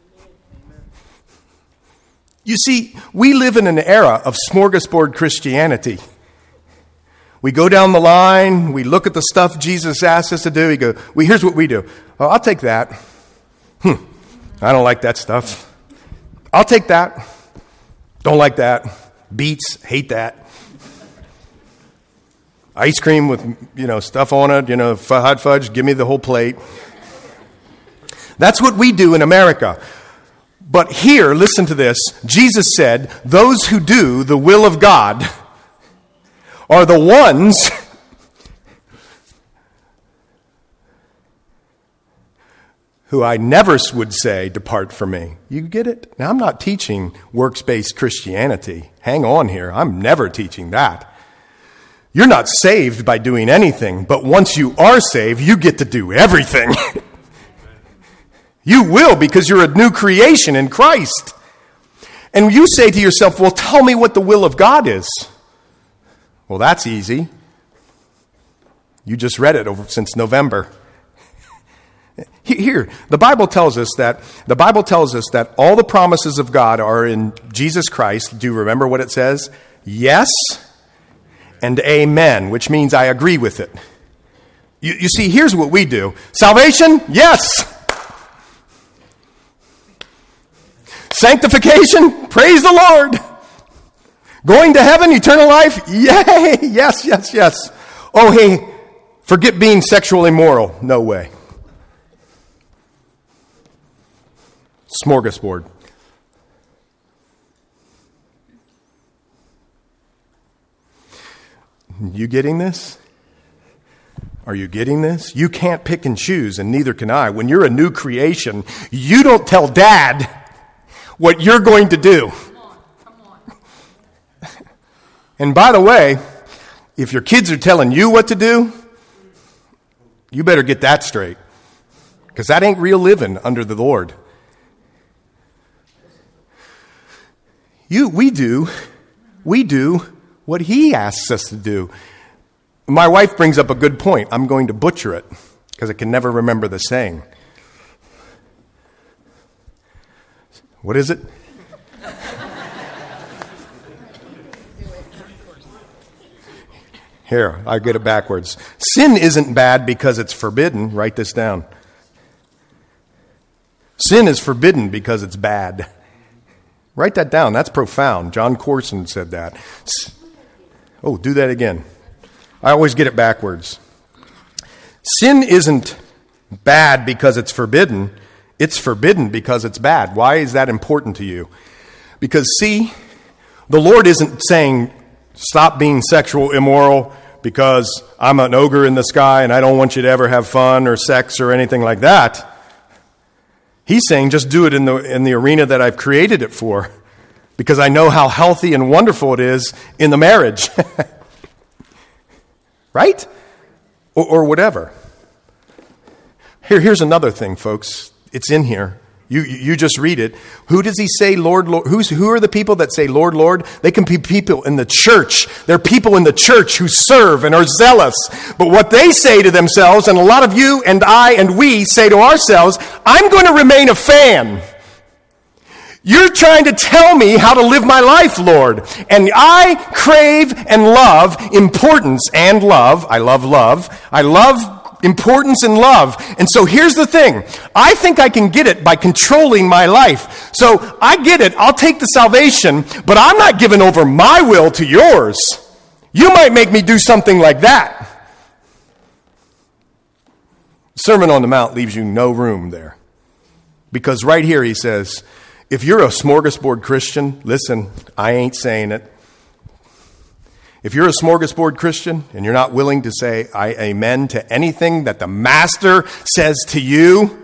You see, we live in an era of smorgasbord Christianity. We go down the line, we look at the stuff Jesus asked us to do. We go, well, here's what we do. Oh, I'll take that. Hmm, I don't like that stuff. I'll take that. Don't like that. Beets, hate that. Ice cream with, you know, stuff on it, you know, hot fudge, give me the whole plate. That's what we do in America. But here, listen to this. Jesus said, those who do the will of God are the ones who I never would say, depart from me. You get it? Now, I'm not teaching works-based Christianity. Hang on here. I'm never teaching that. You're not saved by doing anything, but once you are saved, you get to do everything. You will, because you're a new creation in Christ. And you say to yourself, well, tell me what the will of God is. Well, that's easy. You just read it over since November. Here, the Bible tells us that the Bible tells us that all the promises of God are in Jesus Christ. Do you remember what it says? Yes and amen, which means I agree with it. You, you see, here's what we do. Salvation? Yes. Sanctification? Praise the Lord. Going to heaven, eternal life? Yay! Yes, yes, yes. Oh, hey, forget being sexually immoral. No way. Smorgasbord. You getting this? Are you getting this? You can't pick and choose, and neither can I. When you're a new creation, you don't tell Dad what you're going to do. Come on, come on. And by the way, if your kids are telling you what to do, you better get that straight, because that ain't real living under the Lord. You, we do, we do what He asks us to do. My wife brings up a good point. I'm going to butcher it because I can never remember the saying. What is it? Here, I get it backwards. Sin isn't bad because it's forbidden. Write this down. Sin is forbidden because it's bad. Write that down. That's profound. John Corson said that. Oh, do that again. I always get it backwards. Sin isn't bad because it's forbidden. It's forbidden because it's bad. Why is that important to you? Because, see, the Lord isn't saying, stop being sexual immoral because I'm an ogre in the sky and I don't want you to ever have fun or sex or anything like that. He's saying just do it in the in the arena that I've created it for, because I know how healthy and wonderful it is in the marriage. Right? Or, or whatever. Here, here's another thing, folks. It's in here. You you just read it. Who does he say, Lord, Lord? Who's, who are the people that say, Lord, Lord? They can be people in the church. They're people in the church who serve and are zealous. But what they say to themselves, and a lot of you and I and we say to ourselves, I'm going to remain a fan. You're trying to tell me how to live my life, Lord. And I crave and love importance and love. I love love. I love importance and love. And so here's the thing. I think I can get it by controlling my life. So I get it. I'll take the salvation, but I'm not giving over my will to yours. You might make me do something like that. Sermon on the Mount leaves you no room there. Because right here he says, if you're a smorgasbord Christian, listen, I ain't saying it. If you're a smorgasbord Christian and you're not willing to say I amen to anything that the Master says to you,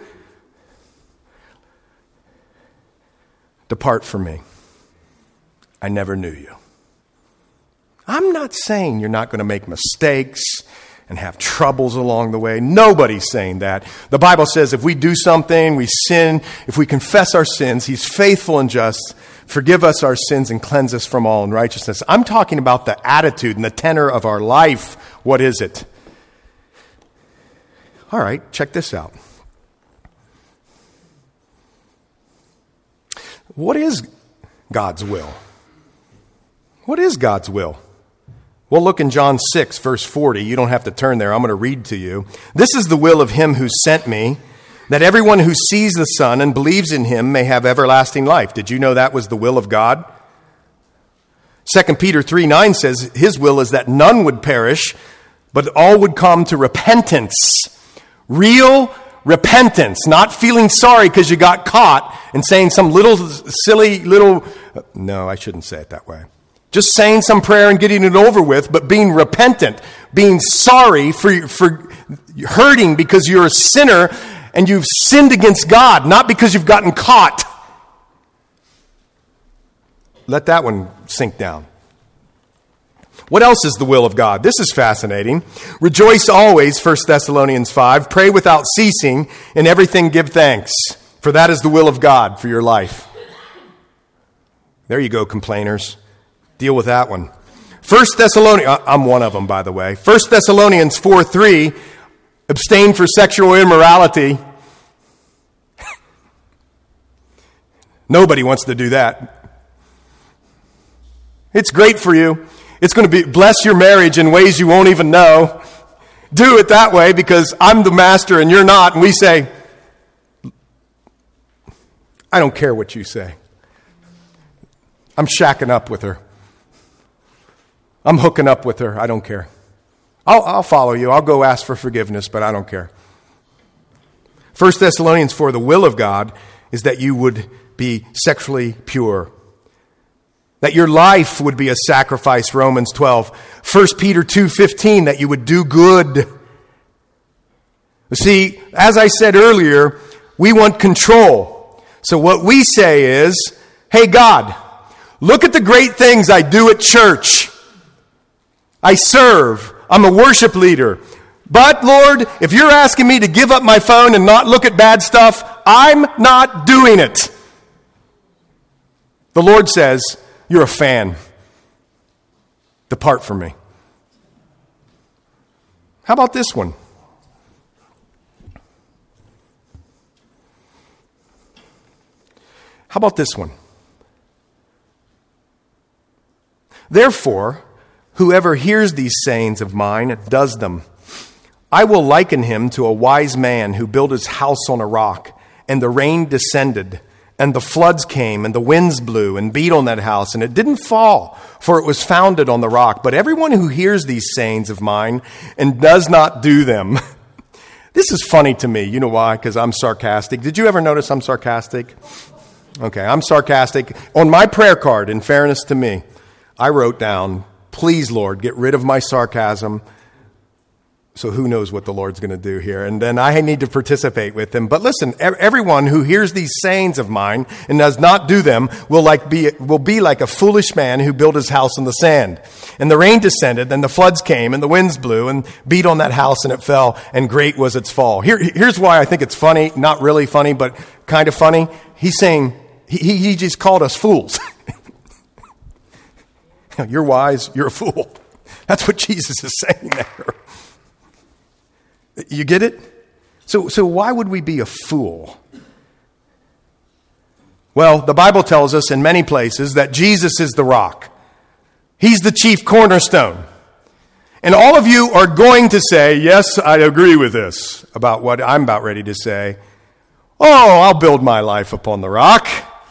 depart from me. I never knew you. I'm not saying you're not going to make mistakes and have troubles along the way. Nobody's saying that. The Bible says if we do something, we sin, if we confess our sins, he's faithful and just, forgive us our sins and cleanse us from all unrighteousness. I'm talking about the attitude and the tenor of our life. What is it? All right, check this out. What is God's will? What is God's will? Well, look in John six, verse forty. You don't have to turn there. I'm going to read to you. This is the will of him who sent me, that everyone who sees the Son and believes in him may have everlasting life. Did you know that was the will of God? Second Peter three nine says his will is that none would perish, but all would come to repentance. Real repentance, not feeling sorry because you got caught and saying some little silly little... No, I shouldn't say it that way. Just saying some prayer and getting it over with, but being repentant, being sorry for, for hurting because you're a sinner and you've sinned against God, not because you've gotten caught. Let that one sink down. What else is the will of God? This is fascinating. Rejoice always, First Thessalonians five. Pray without ceasing. In everything give thanks, for that is the will of God for your life. There you go, complainers. Deal with that one. First Thessalonians, I'm one of them, by the way. First Thessalonians four three, abstain for sexual immorality. Nobody wants to do that. It's great for you. It's going to be bless your marriage in ways you won't even know. Do it that way because I'm the master and you're not. And we say, I don't care what you say. I'm shacking up with her. I'm hooking up with her. I don't care. I'll, I'll follow you. I'll go ask for forgiveness, but I don't care. First Thessalonians four, the will of God is that you would be sexually pure. That your life would be a sacrifice, Romans twelve. First Peter two fifteen, that you would do good. See, as I said earlier, we want control. So what we say is, hey God, look at the great things I do at church. I serve. I'm a worship leader. But, Lord, if you're asking me to give up my phone and not look at bad stuff, I'm not doing it. The Lord says, you're a fan. Depart from me. How about this one? How about this one? Therefore, whoever hears these sayings of mine and does them. I will liken him to a wise man who built his house on a rock, and the rain descended, and the floods came, and the winds blew and beat on that house, and it didn't fall, for it was founded on the rock. But everyone who hears these sayings of mine and does not do them. This is funny to me. You know why? Because I'm sarcastic. Did you ever notice I'm sarcastic? Okay, I'm sarcastic. On my prayer card, in fairness to me, I wrote down, please, Lord, get rid of my sarcasm. So who knows what the Lord's going to do here? And then I need to participate with him. But listen, everyone who hears these sayings of mine and does not do them will like be will be like a foolish man who built his house on the sand. And the rain descended, and the floods came, and the winds blew and beat on that house, and it fell, and great was its fall. Here, here's why I think it's funny, not really funny, but kind of funny. He's saying, he, he just called us fools. You're wise, you're a fool. That's what Jesus is saying there. You get it? So, so why would we be a fool? Well, the Bible tells us in many places that Jesus is the rock. He's the chief cornerstone. And all of you are going to say, yes, I agree with this, about what I'm about ready to say. Oh, I'll build my life upon the rock.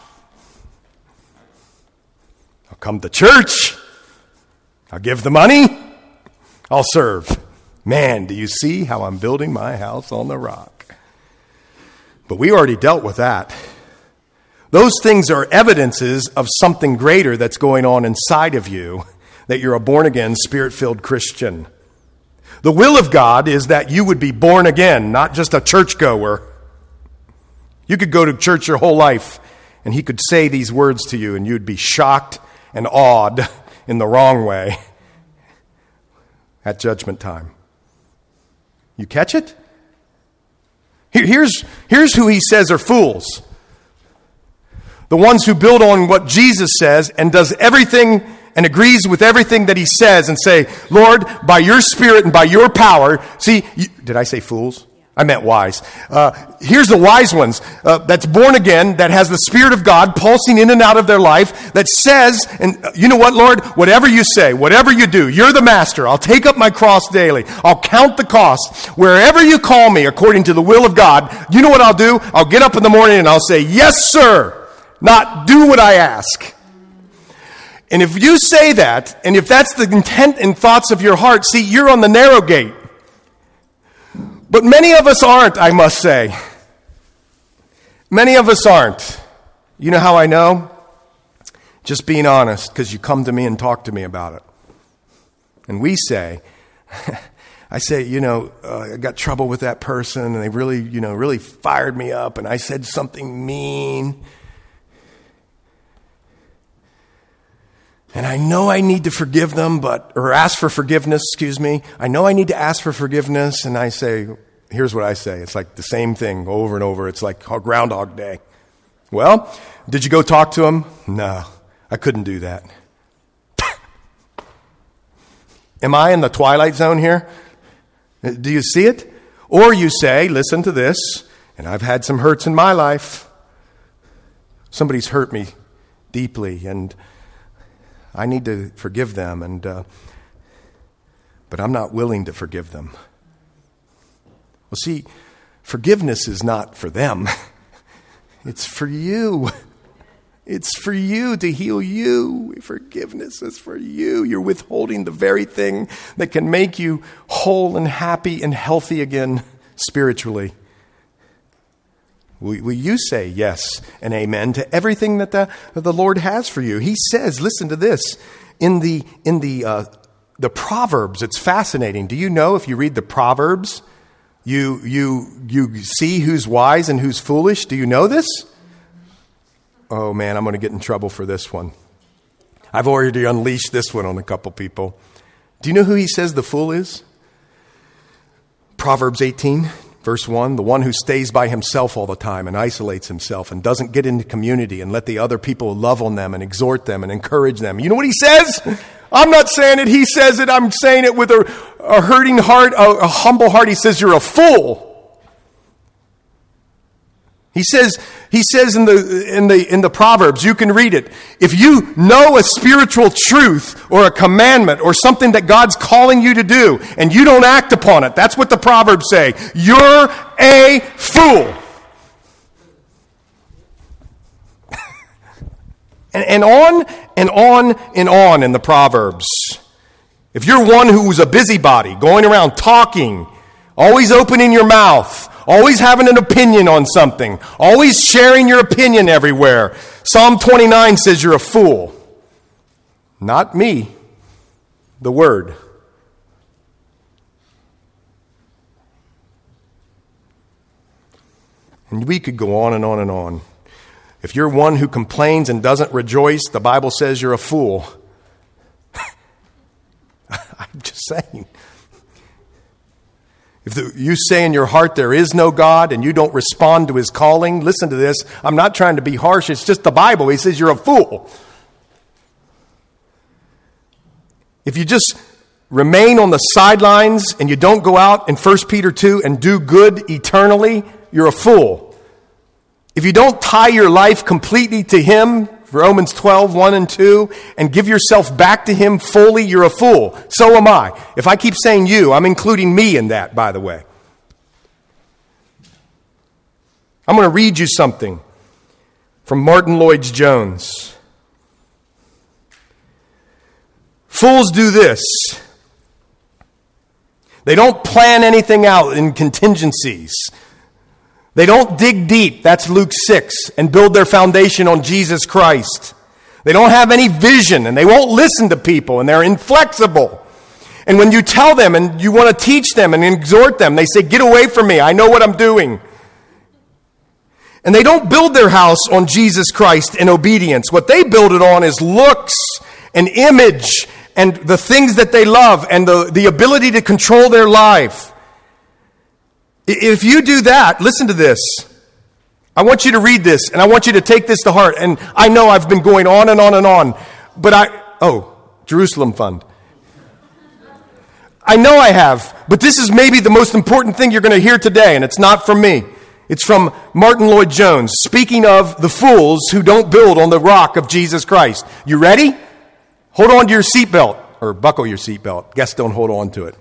I'll come to church. I'll give the money. I'll serve. Man, do you see how I'm building my house on the rock? But we already dealt with that. Those things are evidences of something greater that's going on inside of you, that you're a born-again, Spirit-filled Christian. The will of God is that you would be born again, not just a churchgoer. You could go to church your whole life, and he could say these words to you, and you'd be shocked and awed in the wrong way at judgment time. You catch it? Here, here's, here's who he says are fools. The ones who build on what Jesus says and does everything and agrees with everything that he says and say, Lord, by your Spirit and by your power. See, you, did I say fools? I meant wise. Uh, here's the wise ones. Uh, that's born again, that has the Spirit of God pulsing in and out of their life, that says, and uh, you know what, Lord? Whatever you say, whatever you do, you're the master. I'll take up my cross daily. I'll count the cost. Wherever you call me according to the will of God, you know what I'll do? I'll get up in the morning and I'll say, yes, sir. Not do what I ask. And if you say that, and if that's the intent and thoughts of your heart, see, you're on the narrow gate. But many of us aren't, I must say. Many of us aren't. You know how I know? Just being honest, because you come to me and talk to me about it. And we say, I say, you know, uh, I got trouble with that person, and they really, you know, really fired me up, and I said something mean. And I know I need to forgive them, but, or ask for forgiveness, excuse me. I know I need to ask for forgiveness, and I say, here's what I say. It's like the same thing over and over. It's like Groundhog Day. Well, did you go talk to him? No, I couldn't do that. Am I in the twilight zone here? Do you see it? Or you say, listen to this, and I've had some hurts in my life. Somebody's hurt me deeply, and I need to forgive them, and uh, but I'm not willing to forgive them. Well, see, forgiveness is not for them. It's for you. It's for you to heal you. Forgiveness is for you. You're withholding the very thing that can make you whole and happy and healthy again spiritually. Will, will you say yes and amen to everything that the, that the Lord has for you? He says, listen to this, in the in the uh, the Proverbs. It's fascinating. Do you know if you read the Proverbs, you you you see who's wise and who's foolish? Do you know this? Oh man, I'm going to get in trouble for this one. I've already unleashed this one on a couple people. Do you know who he says the fool is? Proverbs eighteen. Verse one, the one who stays by himself all the time and isolates himself and doesn't get into community and let the other people love on them and exhort them and encourage them. You know what he says? I'm not saying it. He says it. I'm saying it with a, a hurting heart, a, a humble heart. He says, you're a fool. He says, he says in the, in the, in the Proverbs, you can read it. If you know a spiritual truth or a commandment or something that God's calling you to do and you don't act upon it, that's what the Proverbs say. You're a fool. and, and on and on and on in the Proverbs. If you're one who's a busybody, going around talking, always opening your mouth, always having an opinion on something, always sharing your opinion everywhere, Psalm twenty-nine says you're a fool. Not me, the Word. And we could go on and on and on. If you're one who complains and doesn't rejoice, the Bible says you're a fool. I'm just saying. If the, you say in your heart there is no God and you don't respond to his calling, listen to this. I'm not trying to be harsh. It's just the Bible. He says you're a fool. If you just remain on the sidelines and you don't go out in First Peter two and do good eternally, you're a fool. If you don't tie your life completely to him, Romans twelve, one and two, and give yourself back to him fully, you're a fool. So am I. If I keep saying you, I'm including me in that, by the way. I'm going to read you something from Martin Lloyd-Jones. Fools do this. They don't plan anything out in contingencies. They don't dig deep, that's Luke six, and build their foundation on Jesus Christ. They don't have any vision, and they won't listen to people, and they're inflexible. And when you tell them and you want to teach them and exhort them, they say, get away from me, I know what I'm doing. And they don't build their house on Jesus Christ in obedience. What they build it on is looks and image and the things that they love and the, the ability to control their life. If you do that, listen to this. I want you to read this, and I want you to take this to heart. And I know I've been going on and on and on, but I, oh, Jerusalem Fund. I know I have, but this is maybe the most important thing you're going to hear today, and it's not from me. It's from Martin Lloyd-Jones, speaking of the fools who don't build on the rock of Jesus Christ. You ready? Hold on to your seatbelt, or buckle your seatbelt. Guess don't hold on to it.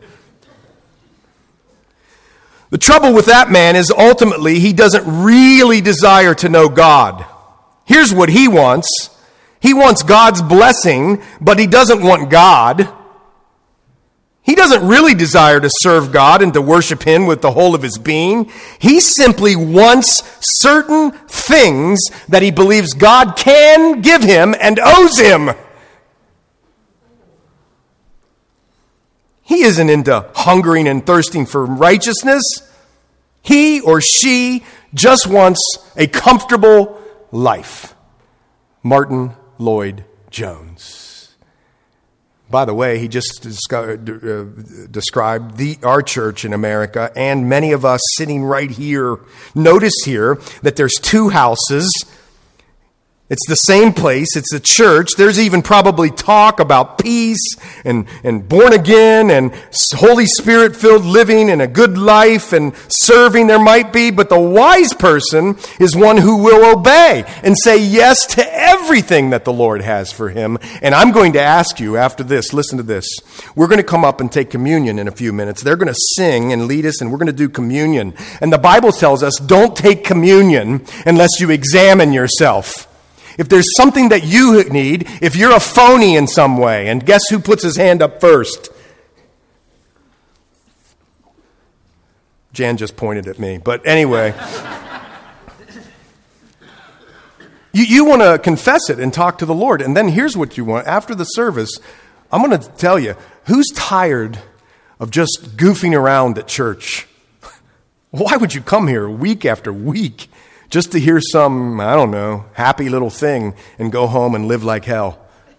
The trouble with that man is ultimately he doesn't really desire to know God. Here's what he wants. He wants God's blessing, but he doesn't want God. He doesn't really desire to serve God and to worship him with the whole of his being. He simply wants certain things that he believes God can give him and owes him. He isn't into hungering and thirsting for righteousness. He or she just wants a comfortable life. Martin Lloyd-Jones. By the way, he just described the, our church in America and many of us sitting right here. Notice here that there's two houses. It's the same place. It's a church. There's even probably talk about peace and, and born again and Holy Spirit filled living and a good life and serving there might be. But the wise person is one who will obey and say yes to everything that the Lord has for him. And I'm going to ask you after this, listen to this. We're going to come up and take communion in a few minutes. They're going to sing and lead us and we're going to do communion. And the Bible tells us don't take communion unless you examine yourself. If there's something that you need, if you're a phony in some way, and guess who puts his hand up first? Jan just pointed at me. But anyway, you, you want to confess it and talk to the Lord. And then here's what you want. After the service, I'm going to tell you, who's tired of just goofing around at church? Why would you come here week after week? Just to hear some, I don't know, happy little thing and go home and live like hell.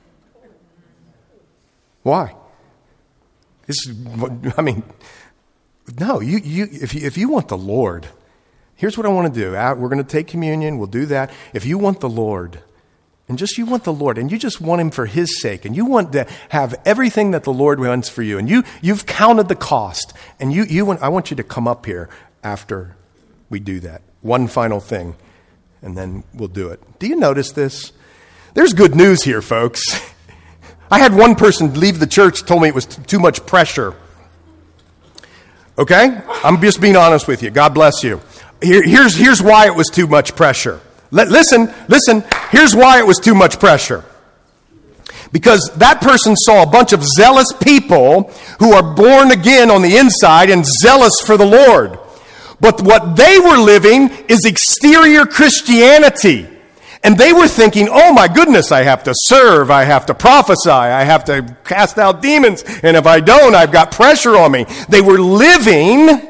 Why? This is, I mean, no, you, you, if you, if you want the Lord, here's what I want to do. We're going to take communion. We'll do that. If you want the Lord, and just you want the Lord, and you just want him for his sake, and you want to have everything that the Lord wants for you, and you, you've counted the cost, and you, you want, I want you to come up here after we do that. One final thing, and then we'll do it. Do you notice this? There's good news here, folks. I had one person leave the church, told me it was t- too much pressure. Okay? I'm just being honest with you. God bless you. Here, here's, here's why it was too much pressure. Let, listen, listen. Here's why it was too much pressure. Because that person saw a bunch of zealous people who are born again on the inside and zealous for the Lord. But what they were living is exterior Christianity. And they were thinking, oh my goodness, I have to serve, I have to prophesy, I have to cast out demons, and if I don't, I've got pressure on me. They were living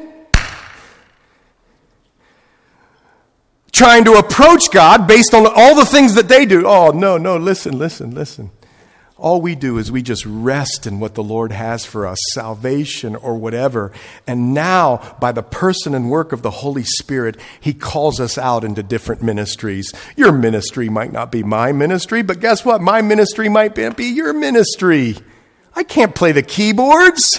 trying to approach God based on all the things that they do. Oh, no, no, listen, listen, listen. All we do is we just rest in what the Lord has for us, salvation or whatever. And now, by the person and work of the Holy Spirit, He calls us out into different ministries. Your ministry might not be my ministry, but guess what? My ministry might be your ministry. I can't play the keyboards.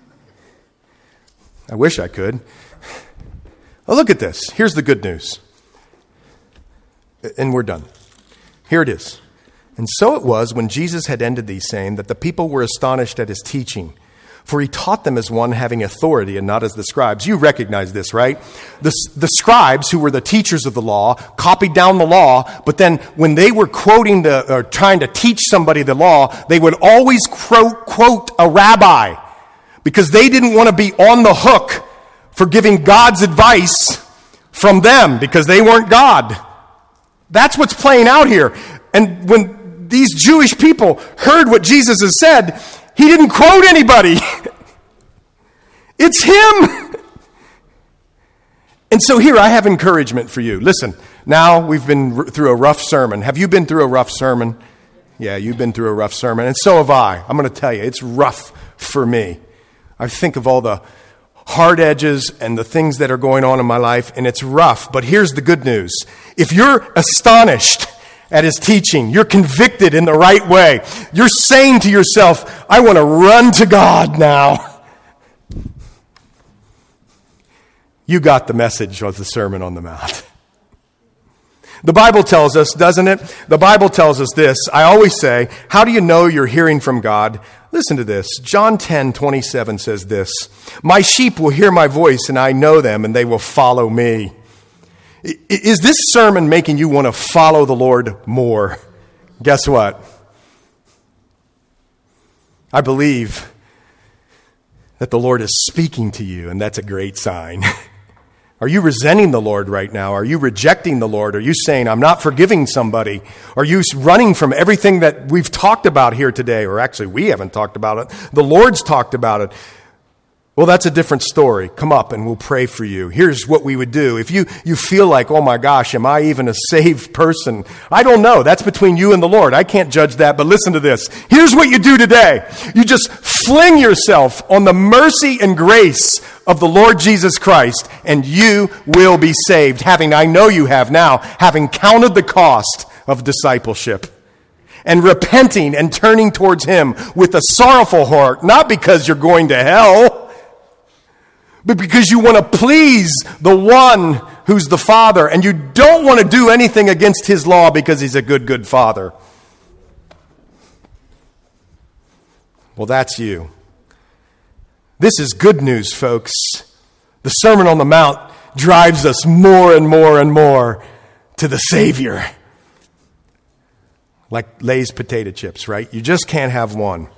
I wish I could. Well, look at this. Here's the good news. And we're done. Here it is. And so it was, when Jesus had ended these saying, that the people were astonished at His teaching. For He taught them as one having authority and not as the scribes. You recognize this, right? The, the scribes, who were the teachers of the law, copied down the law, but then when they were quoting the, or trying to teach somebody the law, they would always quote, quote a rabbi, because they didn't want to be on the hook for giving God's advice from them, because they weren't God. That's what's playing out here. And when these Jewish people heard what Jesus has said, He didn't quote anybody. It's Him. And so here I have encouragement for you. Listen, now we've been through a rough sermon. Have you been through a rough sermon? Yeah, you've been through a rough sermon. And so have I. I'm going to tell you, it's rough for me. I think of all the hard edges and the things that are going on in my life, and it's rough. But here's the good news. If you're astonished at His teaching, you're convicted in the right way, you're saying to yourself, I want to run to God now. You got the message of the Sermon on the Mount. The Bible tells us, doesn't it? The Bible tells us this. I always say, how do you know you're hearing from God? Listen to this. John ten twenty-seven says this. My sheep will hear my voice, and I know them, and they will follow me. Is this sermon making you want to follow the Lord more? Guess what? I believe that the Lord is speaking to you, and that's a great sign. Are you resenting the Lord right now? Are you rejecting the Lord? Are you saying, I'm not forgiving somebody? Are you running from everything that we've talked about here today? Or actually, we haven't talked about it. The Lord's talked about it. Well, that's a different story. Come up and we'll pray for you. Here's what we would do. If you, you feel like, oh my gosh, am I even a saved person? I don't know. That's between you and the Lord. I can't judge that, but listen to this. Here's what you do today. You just fling yourself on the mercy and grace of the Lord Jesus Christ, and you will be saved, having, I know you have now, having counted the cost of discipleship, and repenting and turning towards Him with a sorrowful heart, not because you're going to hell, but because you want to please the one who's the Father, and you don't want to do anything against His law because He's a good, good Father. Well, that's you. This is good news, folks. The Sermon on the Mount drives us more and more and more to the Savior. Like Lay's potato chips, right? You just can't have one.